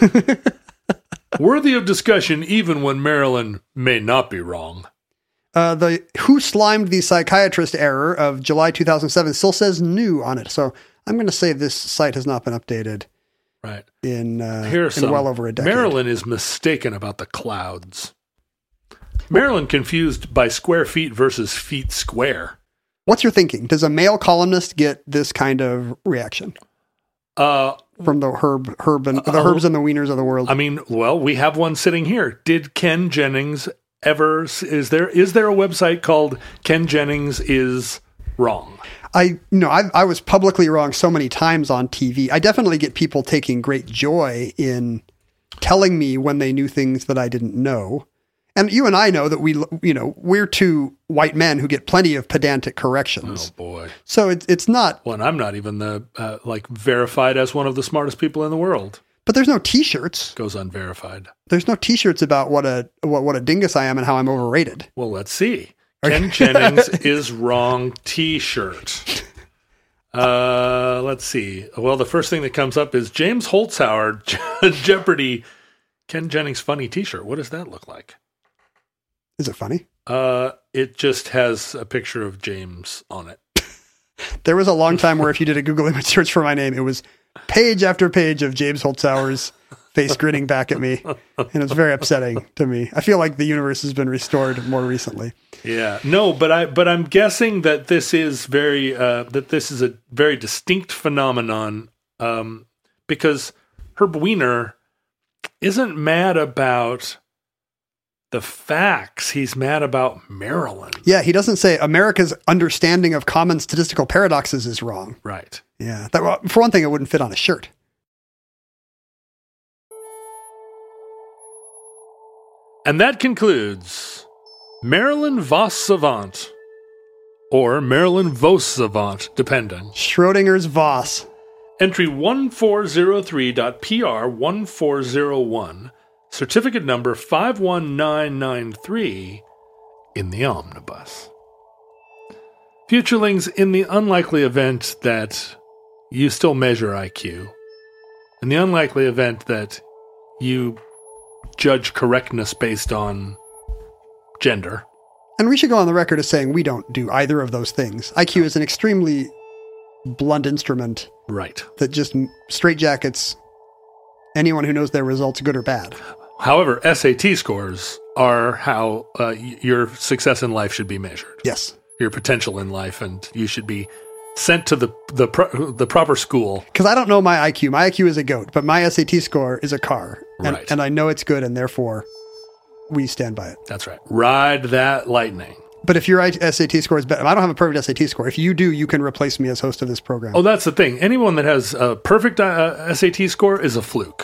Speaker 4: Worthy of discussion even when Marilyn may not be wrong.
Speaker 7: Uh, the Who Slimed the Psychiatrist error of July two thousand seven still says new on it. So I'm going to say this site has not been updated.
Speaker 4: Right.
Speaker 7: In, uh,
Speaker 4: Here's
Speaker 7: in
Speaker 4: some.
Speaker 7: well over a decade.
Speaker 4: Marilyn is mistaken about the clouds. Marilyn confused by square feet versus feet square.
Speaker 7: What's your thinking? Does a male columnist get this kind of reaction?
Speaker 4: Uh,
Speaker 7: From the herb, herb and, the
Speaker 4: uh,
Speaker 7: herbs and the wieners of the world.
Speaker 4: I mean, well, we have one sitting here. Did Ken Jennings ever, is there, is there a website called Ken Jennings is Wrong?
Speaker 7: I, you know, I, I was publicly wrong so many times on T V. I definitely get people taking great joy in telling me when they knew things that I didn't know. And you and I know that we, you know, we're two white men who get plenty of pedantic corrections.
Speaker 4: Oh boy.
Speaker 7: So it's, it's not.
Speaker 4: Well, and I'm not even the, uh, like verified as one of the smartest people in the world.
Speaker 7: But there's no t-shirts.
Speaker 4: Goes unverified.
Speaker 7: There's no t-shirts about what a, what, what a dingus I am and how I'm overrated.
Speaker 4: Well, let's see. Ken Jennings is Wrong t-shirt. Uh, let's see. Well, the first thing that comes up is James Holzhauer Jeopardy Ken Jennings funny t-shirt. What does that look like?
Speaker 7: Is it funny?
Speaker 4: Uh, it just has a picture of James on it.
Speaker 7: There was a long time where if you did a Google image search for my name, it was page after page of James Holzhauer's face grinning back at me. And it's very upsetting to me. I feel like the universe has been restored more recently.
Speaker 4: Yeah, no, but I, but I'm guessing that this is very, uh, that this is a very distinct phenomenon, um, because Herb Weiner isn't mad about the facts. He's mad about Marilyn.
Speaker 7: Yeah, he doesn't say America's understanding of common statistical paradoxes is wrong.
Speaker 4: Right.
Speaker 7: Yeah, that, well, for one thing, it wouldn't fit on a shirt.
Speaker 4: And that concludes Marilyn Voss Savant, or Marilyn Vos Savant, depending.
Speaker 7: Schrodinger's Voss.
Speaker 4: Entry one four zero three dot P R one four zero one, certificate number five one nine nine three, in the omnibus. Futurelings, in the unlikely event that you still measure I Q, in the unlikely event that you judge correctness based on gender.
Speaker 7: And we should go on the record as saying we don't do either of those things. I Q is an extremely blunt instrument.
Speaker 4: Right.
Speaker 7: That just straitjackets anyone who knows their results, good or bad.
Speaker 4: However, S A T scores are how uh, y- your success in life should be measured.
Speaker 7: Yes.
Speaker 4: Your potential in life, and you should be sent to the the, pro- the proper school.
Speaker 7: Because I don't know my I Q. My I Q is a goat, but my S A T score is a car. And,
Speaker 4: Right.
Speaker 7: and I know it's good, and therefore we stand by it.
Speaker 4: That's right. Ride that lightning.
Speaker 7: But if your S A T score is better, I don't have a perfect S A T score. If you do, you can replace me as host of this program.
Speaker 4: Oh, that's the thing. Anyone that has a perfect uh, S A T score is a fluke.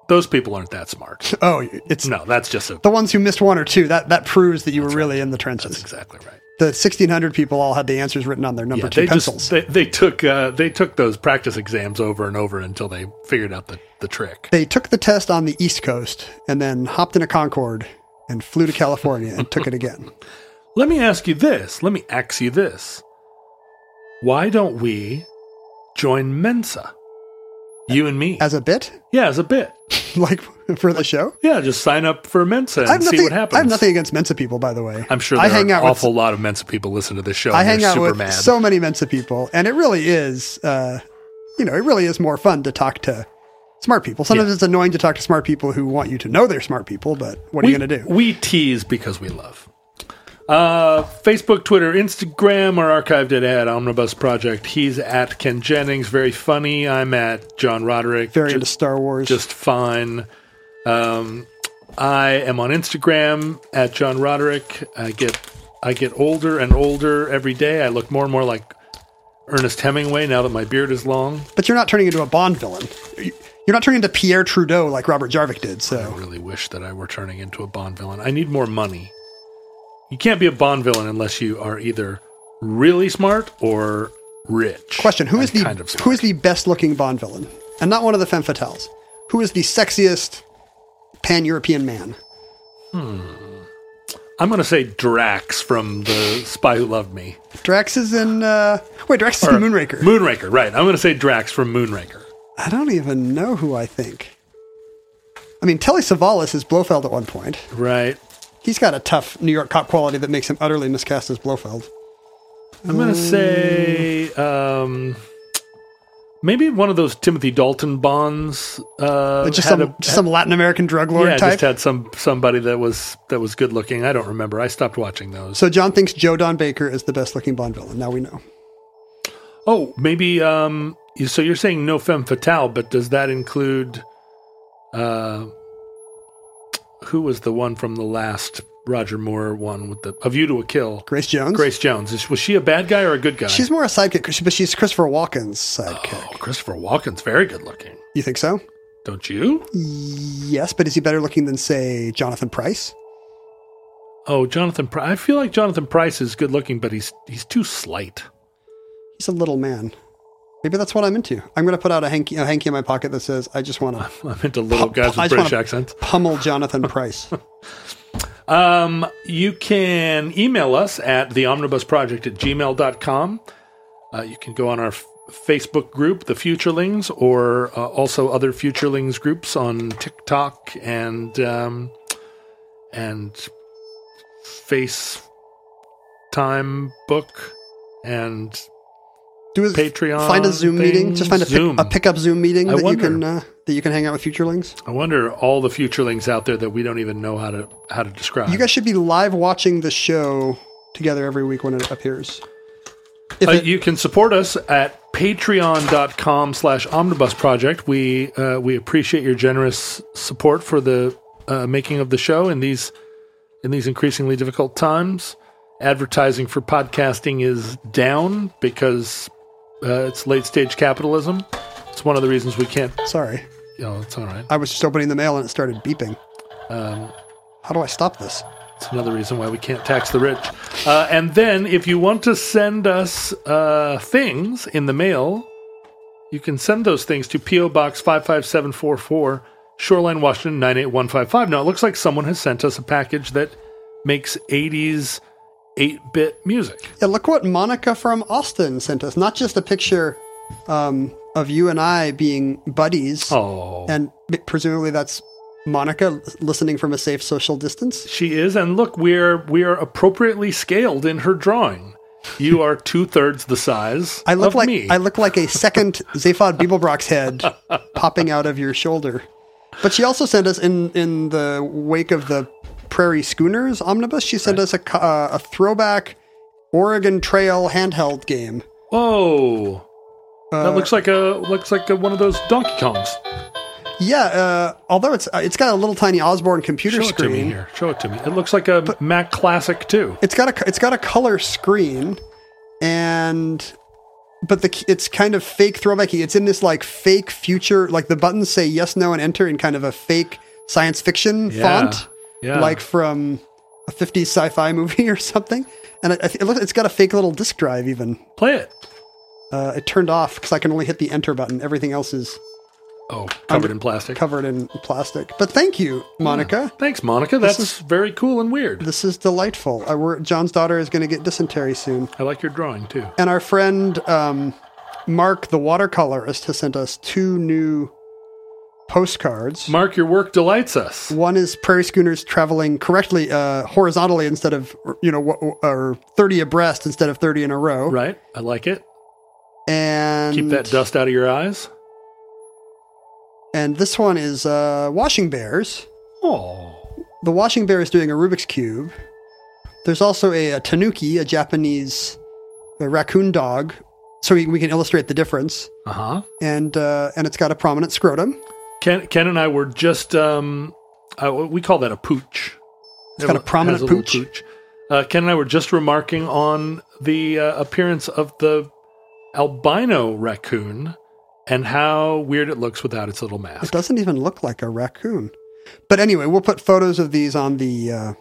Speaker 4: those people aren't that smart.
Speaker 7: Oh, it's
Speaker 4: No, that's just a...
Speaker 7: the ones who missed one or two. That that proves that you were really in the trenches.
Speaker 4: That's exactly right.
Speaker 7: The sixteen hundred people all had the answers written on their number
Speaker 4: Yeah,
Speaker 7: two
Speaker 4: they
Speaker 7: pencils.
Speaker 4: just they, they took uh, they took those practice exams over and over until they figured out the, the trick.
Speaker 7: They took the test on the East Coast and then hopped in a Concorde and flew to California and took it again.
Speaker 4: Let me ask you this. Let me ask you this. Why don't we join Mensa? You and me.
Speaker 7: As a bit?
Speaker 4: Yeah, as a bit.
Speaker 7: Like for the show?
Speaker 4: Yeah, just sign up for Mensa
Speaker 7: I have
Speaker 4: and see
Speaker 7: nothing,
Speaker 4: what happens.
Speaker 7: I have nothing against Mensa people, by the way.
Speaker 4: I'm sure
Speaker 7: I
Speaker 4: there
Speaker 7: hang
Speaker 4: are
Speaker 7: out
Speaker 4: an
Speaker 7: with,
Speaker 4: awful lot of Mensa people listen to this show.
Speaker 7: I
Speaker 4: and
Speaker 7: hang
Speaker 4: they're
Speaker 7: out
Speaker 4: super
Speaker 7: with
Speaker 4: mad.
Speaker 7: so many Mensa people, and it really is, uh, you know, it really is more fun to talk to smart people. Sometimes
Speaker 4: Yeah.
Speaker 7: it's annoying to talk to smart people who want you to know they're smart people, but what are
Speaker 4: we,
Speaker 7: you going to do?
Speaker 4: We tease because we love. Uh, Facebook, Twitter, Instagram are archived at, at Omnibus Project. He's at Ken Jennings, very funny. I'm at John Roderick.
Speaker 7: Very
Speaker 4: ju-
Speaker 7: into Star Wars.
Speaker 4: Just fine. Um, I am on Instagram at John Roderick. I get I get older and older every day. I look more and more like Ernest Hemingway now that my beard is long.
Speaker 7: But you're not turning into a Bond villain. You're not turning into Pierre Trudeau like Robert Jarvik did.
Speaker 4: I
Speaker 7: So
Speaker 4: really wish that I were turning into a Bond villain. I need more money. You can't be a Bond villain unless you are either really smart or rich.
Speaker 7: question, who
Speaker 4: I'm
Speaker 7: is the
Speaker 4: kind of smart.
Speaker 7: who is the best looking Bond villain? And not one of the femme fatales. Who is the sexiest pan-European man?
Speaker 4: I'm going to say Drax from The Spy Who Loved Me.
Speaker 7: Drax is in uh wait, Drax is
Speaker 4: Or
Speaker 7: in Moonraker.
Speaker 4: Moonraker, right. I'm going to say Drax from Moonraker.
Speaker 7: I don't even know who I think. I mean, Telly Savalas is Blofeld at one point.
Speaker 4: Right.
Speaker 7: He's got a tough New York cop quality that makes him utterly miscast as Blofeld.
Speaker 4: I'm going to say um, maybe one of those Timothy Dalton Bonds. Uh,
Speaker 7: just
Speaker 4: had
Speaker 7: some
Speaker 4: a-
Speaker 7: just some Latin American drug lord
Speaker 4: yeah,
Speaker 7: type.
Speaker 4: just had some somebody that was that was good looking. I don't remember. I stopped watching those.
Speaker 7: So John thinks Joe Don Baker is the best looking Bond villain. Now we know.
Speaker 4: Oh, maybe. Um, you- so you're saying no femme fatale, but does that include? Uh, who was the one from the last Roger Moore one with the A View to a Kill?
Speaker 7: Grace Jones?
Speaker 4: Grace Jones. Is, was she a bad guy or a good guy?
Speaker 7: She's more a sidekick, but she's Christopher Walken's sidekick.
Speaker 4: Oh, Christopher Walken's very good looking.
Speaker 7: You think so?
Speaker 4: Don't you?
Speaker 7: Yes, but is he better looking than, say, Jonathan Pryce?
Speaker 4: Oh, Jonathan Price. I feel like Jonathan Price is good looking, but he's he's too slight.
Speaker 7: He's a little man. Maybe that's what I'm into. I'm going to put out a hanky, a hanky in my pocket that says, I just want to
Speaker 4: I'm into little guys
Speaker 7: I
Speaker 4: with
Speaker 7: just
Speaker 4: British
Speaker 7: wanna
Speaker 4: accents.
Speaker 7: pummel Jonathan Pryce.
Speaker 4: Um, you can email us at the omnibus project at gmail dot com. Uh, you can go on our f- Facebook group, The Futurelings, or uh, also other Futurelings groups on TikTok and um, and FaceTime book and
Speaker 7: Do a,
Speaker 4: Patreon
Speaker 7: Find a Zoom meeting.
Speaker 4: things.
Speaker 7: Just find a, pick,
Speaker 4: Zoom.
Speaker 7: a pickup Zoom meeting
Speaker 4: I
Speaker 7: that
Speaker 4: wonder.
Speaker 7: you can uh, that you can hang out with Futurelings.
Speaker 4: I wonder all the Futurelings out there that we don't even know how to how to describe.
Speaker 7: You guys should be live watching the show together every week when it appears. If
Speaker 4: Uh,
Speaker 7: it-
Speaker 4: you can support us at patreon.com slash omnibus project. We uh, we appreciate your generous support for the uh, making of the show in these in these increasingly difficult times. Advertising for podcasting is down because uh, it's late stage capitalism. It's one of the reasons we can't.
Speaker 7: Sorry,
Speaker 4: You know, it's all right.
Speaker 7: I was just opening the mail and it started beeping.
Speaker 4: Um,
Speaker 7: How do I stop this?
Speaker 4: It's another reason why we can't tax the rich. Uh, and then, if you want to send us uh, things in the mail, you can send those things to P O Box five five seven four four, Shoreline, Washington nine eight one five five. Now, it looks like someone has sent us a package that makes eighties eight-bit music.
Speaker 7: Yeah, look what Monica from Austin sent us. Not just a picture um, of you and I being buddies,
Speaker 4: Oh,
Speaker 7: and presumably that's Monica listening from a safe social distance.
Speaker 4: she is. And look, we're we are appropriately scaled in her drawing. You are two-thirds the size
Speaker 7: I look
Speaker 4: of
Speaker 7: like
Speaker 4: me.
Speaker 7: I look like a second Zaphod Beeblebrock's head popping out of your shoulder. But she also sent us in in the wake of the Prairie Schooners omnibus. She sent us a co- uh, a throwback Oregon Trail handheld game.
Speaker 4: Whoa.
Speaker 7: Uh,
Speaker 4: That looks like a looks like a, one of those Donkey Kongs.
Speaker 7: Yeah, uh, although it's uh, it's got a little tiny Osborne computer
Speaker 4: Show it to me
Speaker 7: screen.
Speaker 4: here. Show it to me. It looks like a Mac Classic too.
Speaker 7: It's got a it's got a color screen, and but the it's kind of fake throwbacky. It's in this like fake future, like the buttons say yes, no, and enter in kind of a fake science fiction
Speaker 4: Yeah.
Speaker 7: font,
Speaker 4: Yeah.
Speaker 7: like from a fifties sci-fi movie or something. And it, it looks, it's got a fake little disk drive even.
Speaker 4: Play it.
Speaker 7: Uh, it turned off because I can only hit the enter button. Everything else is
Speaker 4: Oh, covered
Speaker 7: Under-
Speaker 4: in plastic.
Speaker 7: covered in plastic. But thank you, Monica.
Speaker 4: Thanks, Monica. That's very cool and weird.
Speaker 7: This is delightful. Uh, we're, John's daughter is going to get dysentery soon.
Speaker 4: I like your drawing, too.
Speaker 7: And our friend um, Mark, the watercolorist, has sent us two new postcards.
Speaker 4: Mark, your work delights us.
Speaker 7: One is prairie schooners traveling correctly, uh, horizontally instead of, you know, w- or thirty abreast instead of thirty in a row.
Speaker 4: Right. I like it.
Speaker 7: And
Speaker 4: Keep that dust out of your eyes.
Speaker 7: And this one is uh, washing bears.
Speaker 4: Oh.
Speaker 7: The washing bear is doing a Rubik's Cube. There's also a, a tanuki, a Japanese a raccoon dog, so we, we can illustrate the difference.
Speaker 4: Uh-huh.
Speaker 7: And uh, and it's got a prominent scrotum.
Speaker 4: Ken, Ken and I were just, um, uh, we call that a pooch.
Speaker 7: It's got a prominent
Speaker 4: Has little
Speaker 7: pooch.
Speaker 4: Uh, Ken and I were just remarking on the uh, appearance of the albino raccoon and how weird it looks without its little
Speaker 7: It
Speaker 4: mask.
Speaker 7: doesn't even look like a raccoon. But anyway, we'll put photos of these on the uh,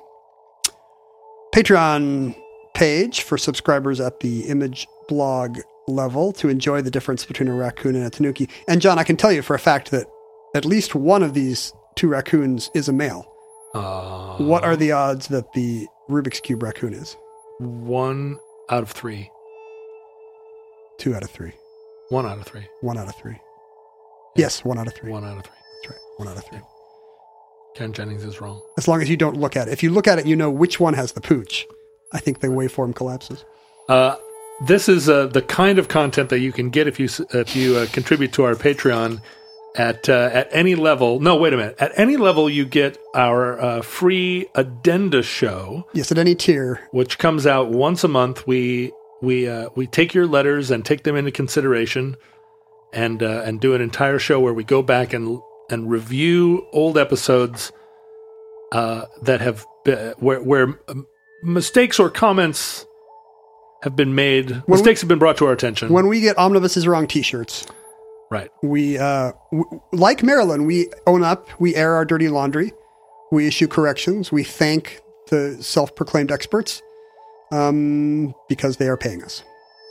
Speaker 7: Patreon page for subscribers at the image blog level to enjoy the difference between a raccoon and a tanuki. And John, I can tell you for a fact that at least one of these two raccoons is a male.
Speaker 4: Uh,
Speaker 7: What are the odds that the Rubik's Cube raccoon is?
Speaker 4: One out of three.
Speaker 7: Two out of three.
Speaker 4: One out of three.
Speaker 7: One out of three. Yes, one out of three.
Speaker 4: One out of three.
Speaker 7: That's right. One out of three.
Speaker 4: Ken Jennings is wrong.
Speaker 7: As long as you don't look at it. If you look at it, you know which one has the pooch. I think the waveform collapses.
Speaker 4: Uh, this is uh, the kind of content that you can get if you s- if you uh, contribute to our Patreon at uh, at any level. No, wait a minute. At any level, you get our uh, free addenda show,
Speaker 7: Yes, at any tier.
Speaker 4: which comes out once a month. We we uh, we take your letters and take them into consideration, and uh, and do an entire show where we go back and and review old episodes uh, that have been, where where um, mistakes or comments have been made.
Speaker 7: When
Speaker 4: mistakes have been brought to our attention.
Speaker 7: When we get Omnibus is Wrong t-shirts,
Speaker 4: right.
Speaker 7: we, uh, w- like Marilyn, we own up, we air our dirty laundry, we issue corrections, we thank the self-proclaimed experts um, because they are paying us.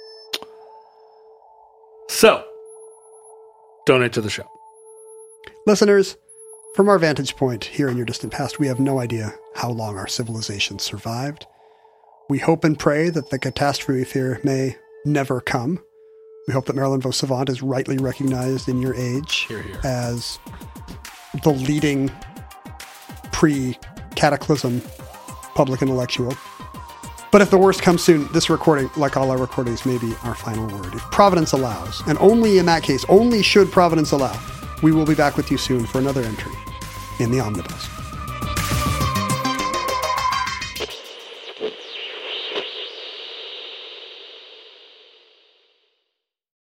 Speaker 4: So, donate to the show.
Speaker 7: Listeners, from our vantage point here in your distant past, we have no idea how long our civilization survived. We hope and pray that the catastrophe we fear may never come. We hope that Marilyn Vaux Savant is rightly recognized in your age
Speaker 4: Hear, hear.
Speaker 7: as the leading pre-cataclysm public intellectual. But if the worst comes soon, this recording, like all our recordings, may be our final word. If Providence allows, and only in that case, only should Providence allow, we will be back with you soon for another entry in the Omnibus.